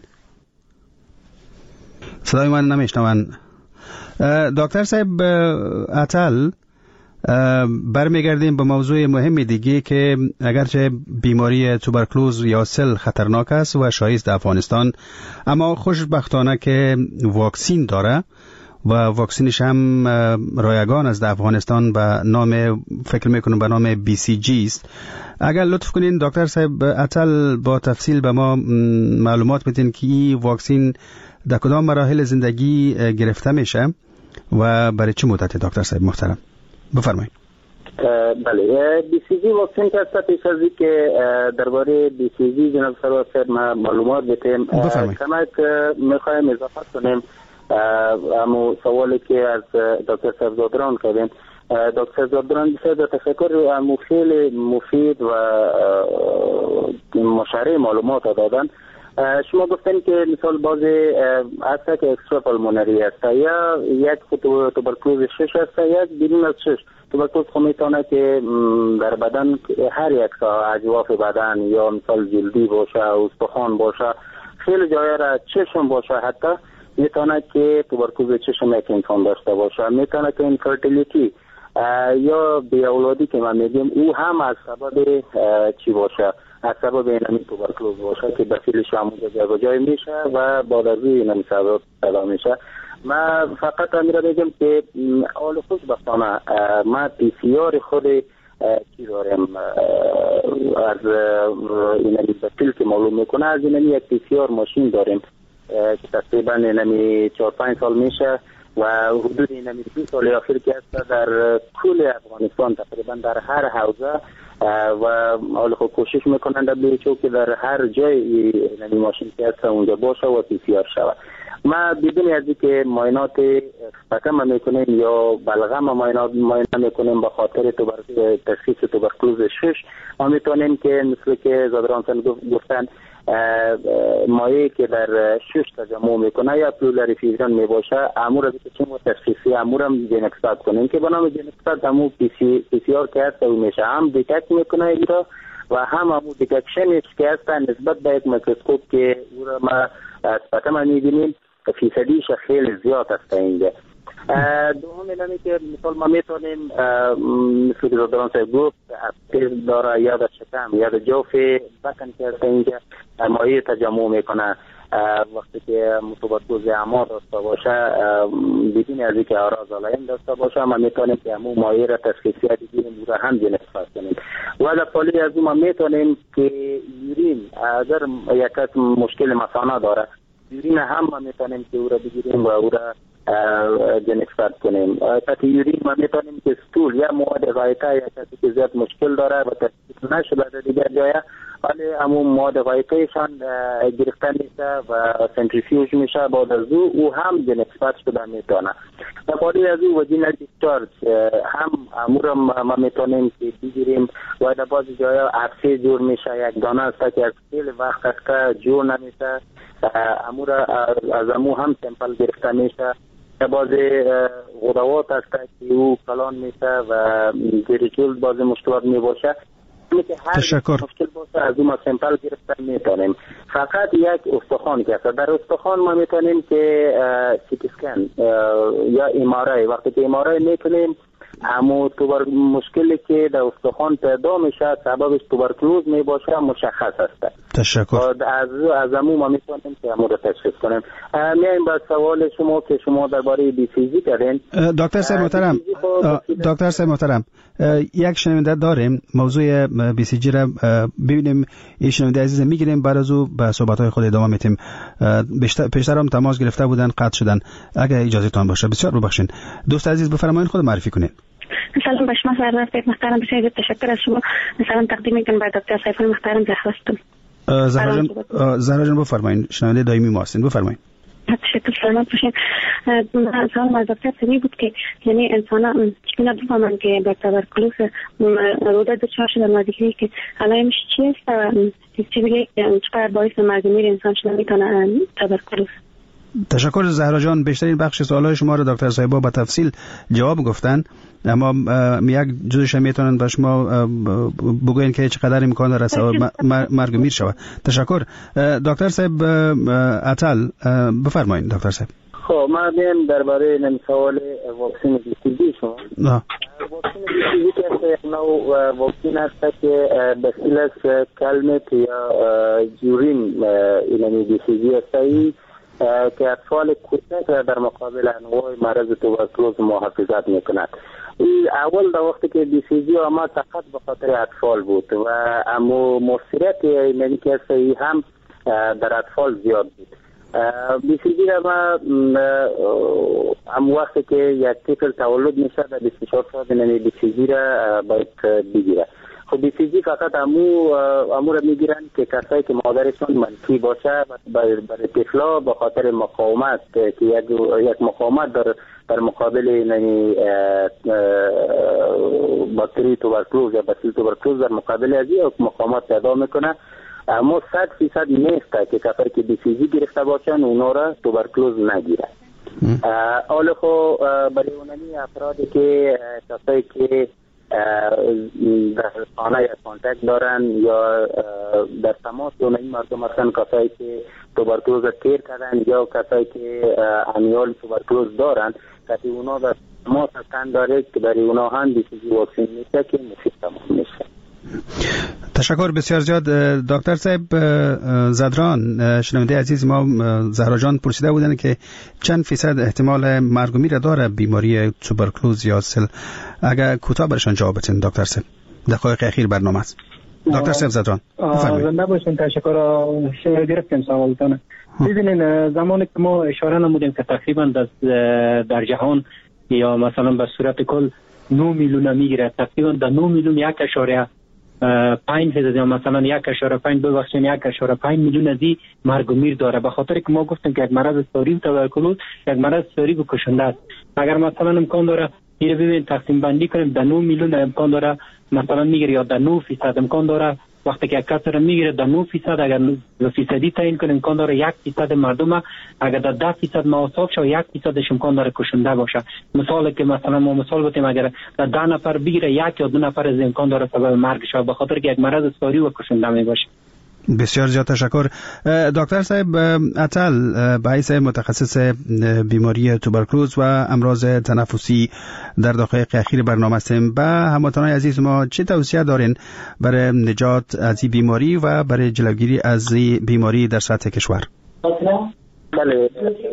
صدای من نمیشنون. دکتر صاحب عطل، برمیگردیم به موضوع مهم دیگه که اگرچه بیماری توبرکلوز یا سل خطرناک است و شایع در افغانستان، اما خوشبختانه که واکسین داره و واکسینش هم رایگان است در افغانستان به نام فکر میکنم به نام BCG است. اگر لطف کنین دکتر صاحب عطل با تفصیل به ما معلومات بدین که این واکسین در کدام مراحل زندگی گرفته میشه و برای چه مدت؟ دکتر صاحب محترم بفرمایید. بله، BCG واکسن که است پیش از که درباره BCG جناب سرور ما معلومات بدیم کمک میخوایم اضافه کنیم اما سوالی که از دکتر صاحب زادران کردیم. دکتر زادران بسیار تشکر، اما خیلی مفید و مشارع معلومات دادن. شما گفتن که مثال بازی است که اکسترا پالمونری است یا یک توبرکلوز شش است یک بیرون از شش. توبرکلوز خب میتونه که در بدن هر یک اجواف بدن یا مثال جلدی باشه، استخوان باشه، خیلی جای را چشم باشه، حتی میتونه که توبرکلوز چشم یک انسان داشته باشه. میتونه که اینفرتیلیتی یا بیاولادی که من میگیم او هم از سبب چی باشه، از سبب اینمی توبرکلوز باشه که بسیلش همونجا جابجای میشه و بعد از اینمی سبب پیدا میشه. من فقط امیر بگم که حال خوشبختانه ما PCR خود چی داریم از اینمی بسیل که معلوم میکنه، از اینمی یک PCR ماشین داریم که تقریبا اینمی 4-5 سال میشه و حدود اینمی 2 سال آخر که است در کل افغانستان تقریبا در هر حوزه و حال خود کوشش میکنند WHO که در هر جای اینمی ماشین که است اونجا باشه و PCR شود. ما بدون از اینکه معاینات فکم میکنیم یا بلغم معاینه میکنیم به خاطر تشخیص توبرکلوز شش، ما میتونیم که مثل که زادرانسن گفتن مایعی که در شش تجمع میکنه یا پلورای فیوژن میباشه، امور از چه تشخیصی امور هم جنکسپت کنیم که به نام جنکسپت همون PCR که هست او میشه هم دیتکت میکنه ایرا و هم همون دیتکشنش که هست نسبت به یک میکروسکوپ که او را ما از فکم میبینیم فیصدیش خیلی زیاد است اینجا. دوم اینه که مثال ما میتونیم مثل که زادران صاحب گفت اسپیز داره یا در شکم یا در جوف بکن که هست اینجا مایع تجمع میکنه. وقتی که توبرکلوز اعما داشته باشه بدون از اینکه اعراض علائم داشته باشه ما میتونیم که همون مایع را تشخیصی بگیریم و هم جنسپت کنیم. و در پالی از اون ما میتونیم که یورین اگر یک مشکل مثانه داره یورین هم ما میتونیم که او را بگیریم و او را جنسپت کنیم. تاکه یورین ما میتونیم که ستول یا مواد غایطه یا کسی که زیاد مشکل داره و تشخیص نشده در دیگر جایه ولی همون مواد غایطهشان گرفته میشه و سنتریفیوژ میشه، بعد از او هم جنسپت شده میتونه. و بعد از او وجینال دیسچارج هم امور ما میتونیم که بگیریم و در بعضی جایه عفسه جور میشه، یک دانه است که از خیلی وقت است که جور نمیشه، امور از امو هم سمپل گرفته میشه. بعضی غدوات است که او کلان میشه و زیر جلد بعضی مشکلات میباشه. تشکر. مشکل باشه از اون سمپل گرفتن میتونیم. فقط یک استخوان که در استخوان ما میتونیم که سیتی اسکن یا ام‌آرآی، وقتی که ام‌آرآی میکنیم همون مشکلی که در استخوان پیدا میشه سببش توبرکلوز میباشه مشخص است. تشکر. از همون ما میتونیم که همون رو تشخیص کنیم. میایم به سوال شما که شما درباره BCG کردین. دکتر صاحب محترم یک شنونده داریم، موضوع BCG را ببینیم. این شنونده عزیز میگیریم، بعد از او به صحبت‌های خود ادامه میتیم. پیشتر هم تماس گرفته بودن، قطع شدن. اگه اجازه تان باشه بسیار ببخشید. دوست عزیز بفرمایید، خود معرفی کنید. سلام به شما سرور سید محترم، بسیار تشکر از شما. سلام تقدیم میکنم به دکتر سیف محترم زهراستون. زهرا جان بفرمایید، شنونده دائمی ما هستین، بفرمایید. تشکر، سلامت باشین. سوال از دکتر سنی بود که یعنی انسان چطور بفهمن که با توبرکلوز روده دچار شدن و دیگه که علائمش چی است و چی دیگه چقدر باعث مرگ میر انسان شده میتونه توبرکلوز. تشکر زهرا جان. بیشترین بخش سوالای شما رو دکتر صاحبا به تفصیل جواب گفتن، اما یک جزش میتونن به شما بگوین که چقدر امکان داره مرگ میر شود. تشکر. دکتر صاحب عطل بفرمایید. دکتر صاحب خب من بیم درباره این سوال واکسن BCG شما. واکسن BCG که یک نوع واکسن است که بسیل کلمت یا جورین اینمی BCG است که اطفال کوچک در مقابل انواع مرض توبرکلوز محافظت میکند. این اول در وقتی که BCG آمد فقط به خاطر اطفال بود و اما مؤثریت اینمی که هم در اطفال زیاد بود. BCG را ما هم وقتی که یک طفل تولد میشه در 24 ساعت اینمی BCG را باید بگیره. خب BCG فقط امو را میگیرن که کسایی که مادرشون منفی باشه برای طفلا به خاطر مقاومت که یک مقاومت در مقابل اینمی باکتری توبرکلوز یا بسیل توبرکلوز در مقابل از یک مقاومت پیدا میکنه. اما 100% نیست که کسایی که BCG گرفته باشن اونا را توبرکلوز نگیره. حالا خب برای اونمی افرادی که کسایی که در خانه یا کانتکت دارن یا در تماس دارن این مردم هستن کسایی که توبرکلوز تیر کردن یا کسایی که امیال توبرکلوز دارن که اونا در تماس هستن داره که برای اونا هم BCG واکسن میشه که مفید تمام میشه. تشکر بسیار زیاد. دکتر صاحب زدران، شنونده عزیز ما زهرا جان پرسیده بودن که چند فیصد احتمال مرگ و میر داره بیماری توبرکلوز یا سل. اگر کوتاه برشان جواب بدین دکتر صاحب، دقایق اخیر برنامه است. دکتر صاحب زدران بفرمایید. زنده باشین. تشکر. گرفتیم سوالتون. ببینین زمانی که ما اشاره نمودیم که تقریبا در جهان یا مثلا به صورت کل 9 میلیون میگیره، تقریبا در 9 میلیون 1.5% یا مثلا 1.5 ببخشید 1.5 میلیون ازی مرگ و میر داره، به خاطر که ما گفتیم که یک مرض ساری و توبرکلوز یک مرض ساری و کشنده است. اگر مثلا امکان داره این ببین تقسیم بندی کنیم، در 9 میلیون امکان داره مثلا میگیره یا در 9% امکان داره وقتی که یک کس را میگیره در 9% اگر فیصدی تعیین کنیم امکان داره 1% مردم اگر در 10% محاسب شه 1%ش امکان داره کشنده باشه. مثال که مثلا ما مثال بتیم اگر در 10 نفر بگیره 1 یا 2 نفر از امکان داره سبب مرگ شه، به خاطر که یک مرض ساری و کشنده می باشه. بسیار زیاد تشکر. دکتر صاحب عطل، به حیث متخصص بیماری توبرکلوز و امراض تنفسی در دقایق اخیر برنامه هستیم. به هموطنان عزیز ما چه توصیه دارین برای نجات از این بیماری و برای جلوگیری از این بیماری در سطح کشور؟ بله،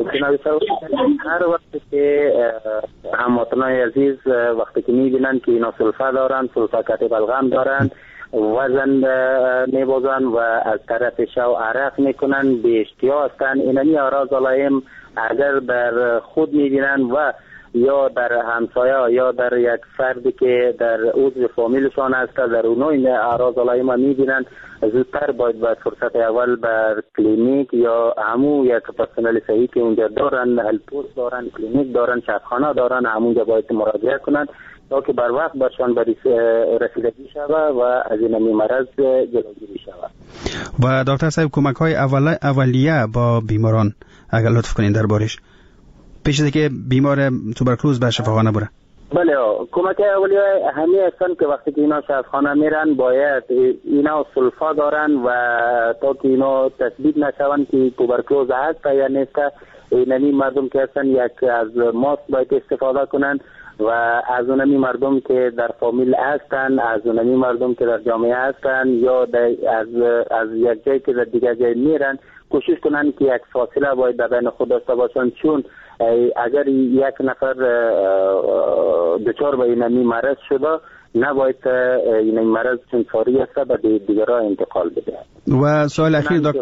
هر وقتی که هموطنان عزیز وقتی که میبینن که اینا سلفه دارن، سلفه کت بلغم دارن، وزن میبازن و از طرف شو عرق میکنن، به اشتیا هستن، اینمی اعراض علائم اگر در خود میبینن و یا در همسایه یا در یک فردی که در عضو فامیلشان هست در اونها این اعراض علائم میبینن، زودتر باید به فرصت اول بر کلینیک یا همو یک پرسنل صحی که اونجا دارن، هلپوست دارن، کلینیک دارن، شفاخانه دارن، همونجا باید مراجعه کنن تا که بر وقت برشان رسیدگی شود و از این مرض جلوگیری شود. و دکتر صاحب کمک های اولیه با بیماران اگر لطف کنین دربارش پیش از که بیمار توبرکلوز به شفاخانه بره. بله کمک اولیه همی هستن که وقتی که اینا شفاخانه میرن باید اینا سلفا دارن و تا که اینا تثبیت نشون که توبرکلوز هست یا نیست، اینمی مردم که هستن یک از ماسک باید استفاده کنن و از اونمی مردم که در فامیل هستن، از اونمی مردم که در جامعه هستن یا از یک جایی که در دیگر جای میرن کوشش کنن که یک فاصله باید در بین خود داشته باشن، چون اگر یک نفر دچار به اینمی مرض شده نباید این مرض چون ساری است به دیگرها انتقال بده. و سوال اخیر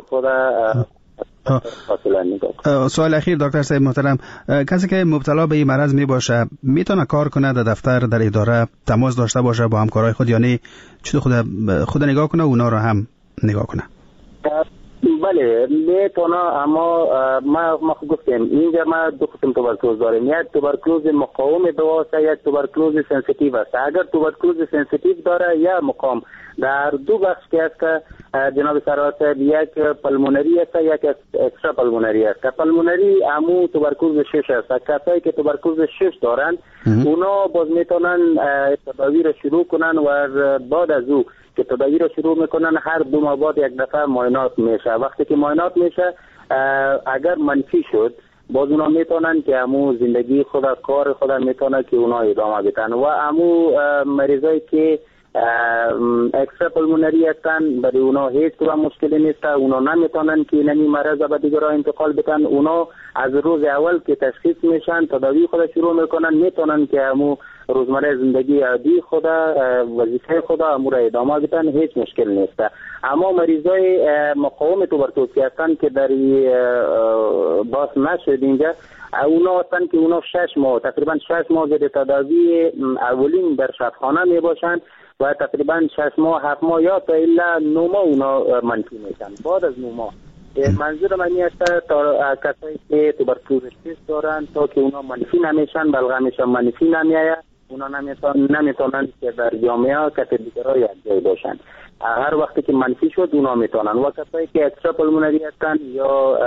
سوال اخیر دکتر صاحب محترم، کسی که مبتلا به این مرض می باشه میتونه کار کنه در دفتر، در اداره تماس داشته باشه با همکارای خود، یعنی چطور خود نگاه کنه و اونا رو هم نگاه کنه؟ بله میتونه، اما ما گفتیم اینجا ما دو قسم توبرکلوز داریم، یک توبرکلوز مقاوم دواست، یک توبرکلوز سنسیتیو است. اگر توبرکلوز سنسیتیو داره یا مقاوم، در دو بخش که است که جناب سرور صاحب، یک پلمونری است یک اکسترا پلمونری است. پلمونری امو توبرکلوز 6 است. کسایی که توبرکلوز 6 دارن اونا باز میتونن تداوی رو شروع کنن و بعد از او که تداوی رو شروع میکنن هر 2 ماه بعد یک دفعه معاینات میشه. وقتی که معاینات میشه اگر منفی شد باز اونا میتونن که امو زندگی خود کار خود میتونه که اونا ادامه بدن. و امو مریضایی که اکسترا پلمونری هستن برای اونا هیچ طور مشکلی نیست، اونا نمیتونن که نمی مرض به دیگران انتقال بدن. اونا از روز اول که تشخیص میشن تداوی خود شروع میکنن، میتونن که همو روزمره زندگی عادی خود وظیفه خود امور ادامه بدن، هیچ مشکل نیست. اما مریضای مقاوم توبرکلوز هستن که در باس نشد اینجا، اونا هستن که اونا 6 ماه تقریبا 6 ماه زیر تداوی اولین در شفاخانه می باشن و تقریبا 6 ماه 7 ماه یا تا الا 9 ماه اونا منفی میشن. بعد از 9 ماه منظور من این است تا کسایی که توبرکلوز دارن تا که اونا منفی نمیشن بلغمشان منفی نمیآید، اونا نمیتونن که در جامعه کسی دیگرها یک جای باشن. هر وقتی که منفی شد اونا میتونن. و کسایی که اکسترا پلمونری هستن یا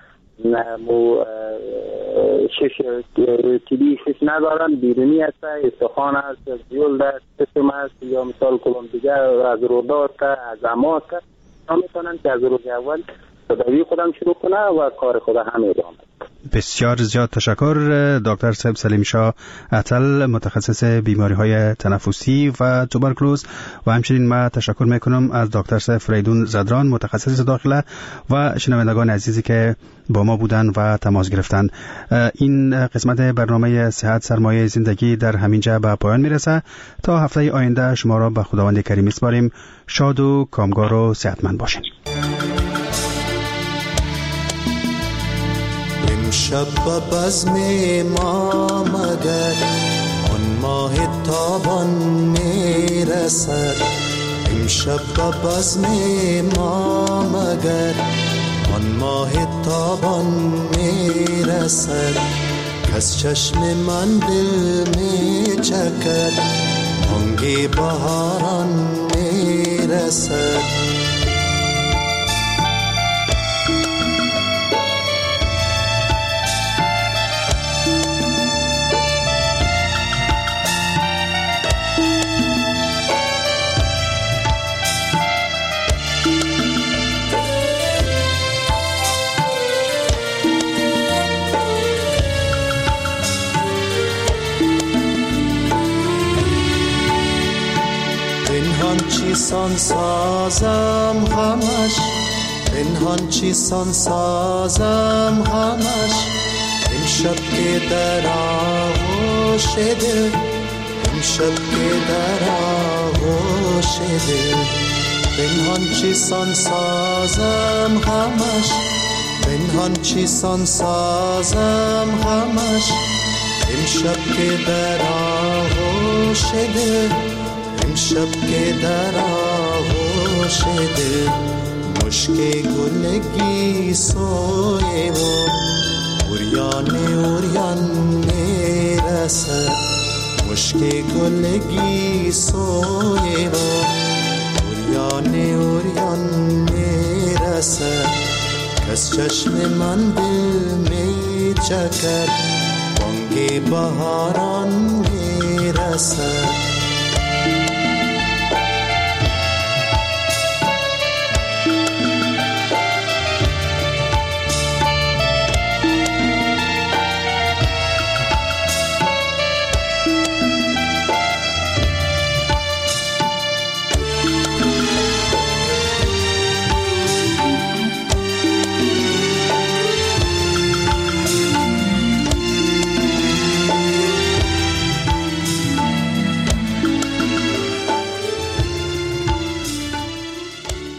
تیبی 6 ندارن، بیرونی هست، استخوان هست، جلد هست، سیستم هست یا مثال کلون دیگر از رودا هست، از اما هست، اونا میتونن که از روز اول تداوی خودم شروع کنه و کار خود هم ادامه. بسیار زیاد تشکر دکتر صاحب سلیم شاه عطل، متخصص بیماری‌های تنفسی و توبرکلوز، و همچنین ما تشکر میکنم از دکتر صاحب فریدون زدران، متخصص داخله، و شنوندگان عزیزی که با ما بودن و تماس گرفتن. این قسمت برنامه صحت سرمایه زندگی در همینجا به پایان میرسه. تا هفته آینده شما را به خداوند کریم میسپاریم. شاد و کامگار و صحتمند باشین. شب بزم ما مگر آن ماه تابان میرسد، امشب بزم ما مگر آن ماه تابان میرسد، از چشم من دل میچکد بانگ بهاران میرسد. چیسان سازم همش، پنهان چیسان سازم همش، امشب که در آغوش دل، امشب که در آغوش دل، پنهان چیسان سازم همش، پنهان چیسان سازم همش، امشب که در آغوش دل، امشب که در آغوش دل، مشک گلگی سوی و اوریان میرسد، مشک گلگی سوی و اوریان میرسد، کس چشم من دل میچکد بانگ بهاران میرسد. میرسد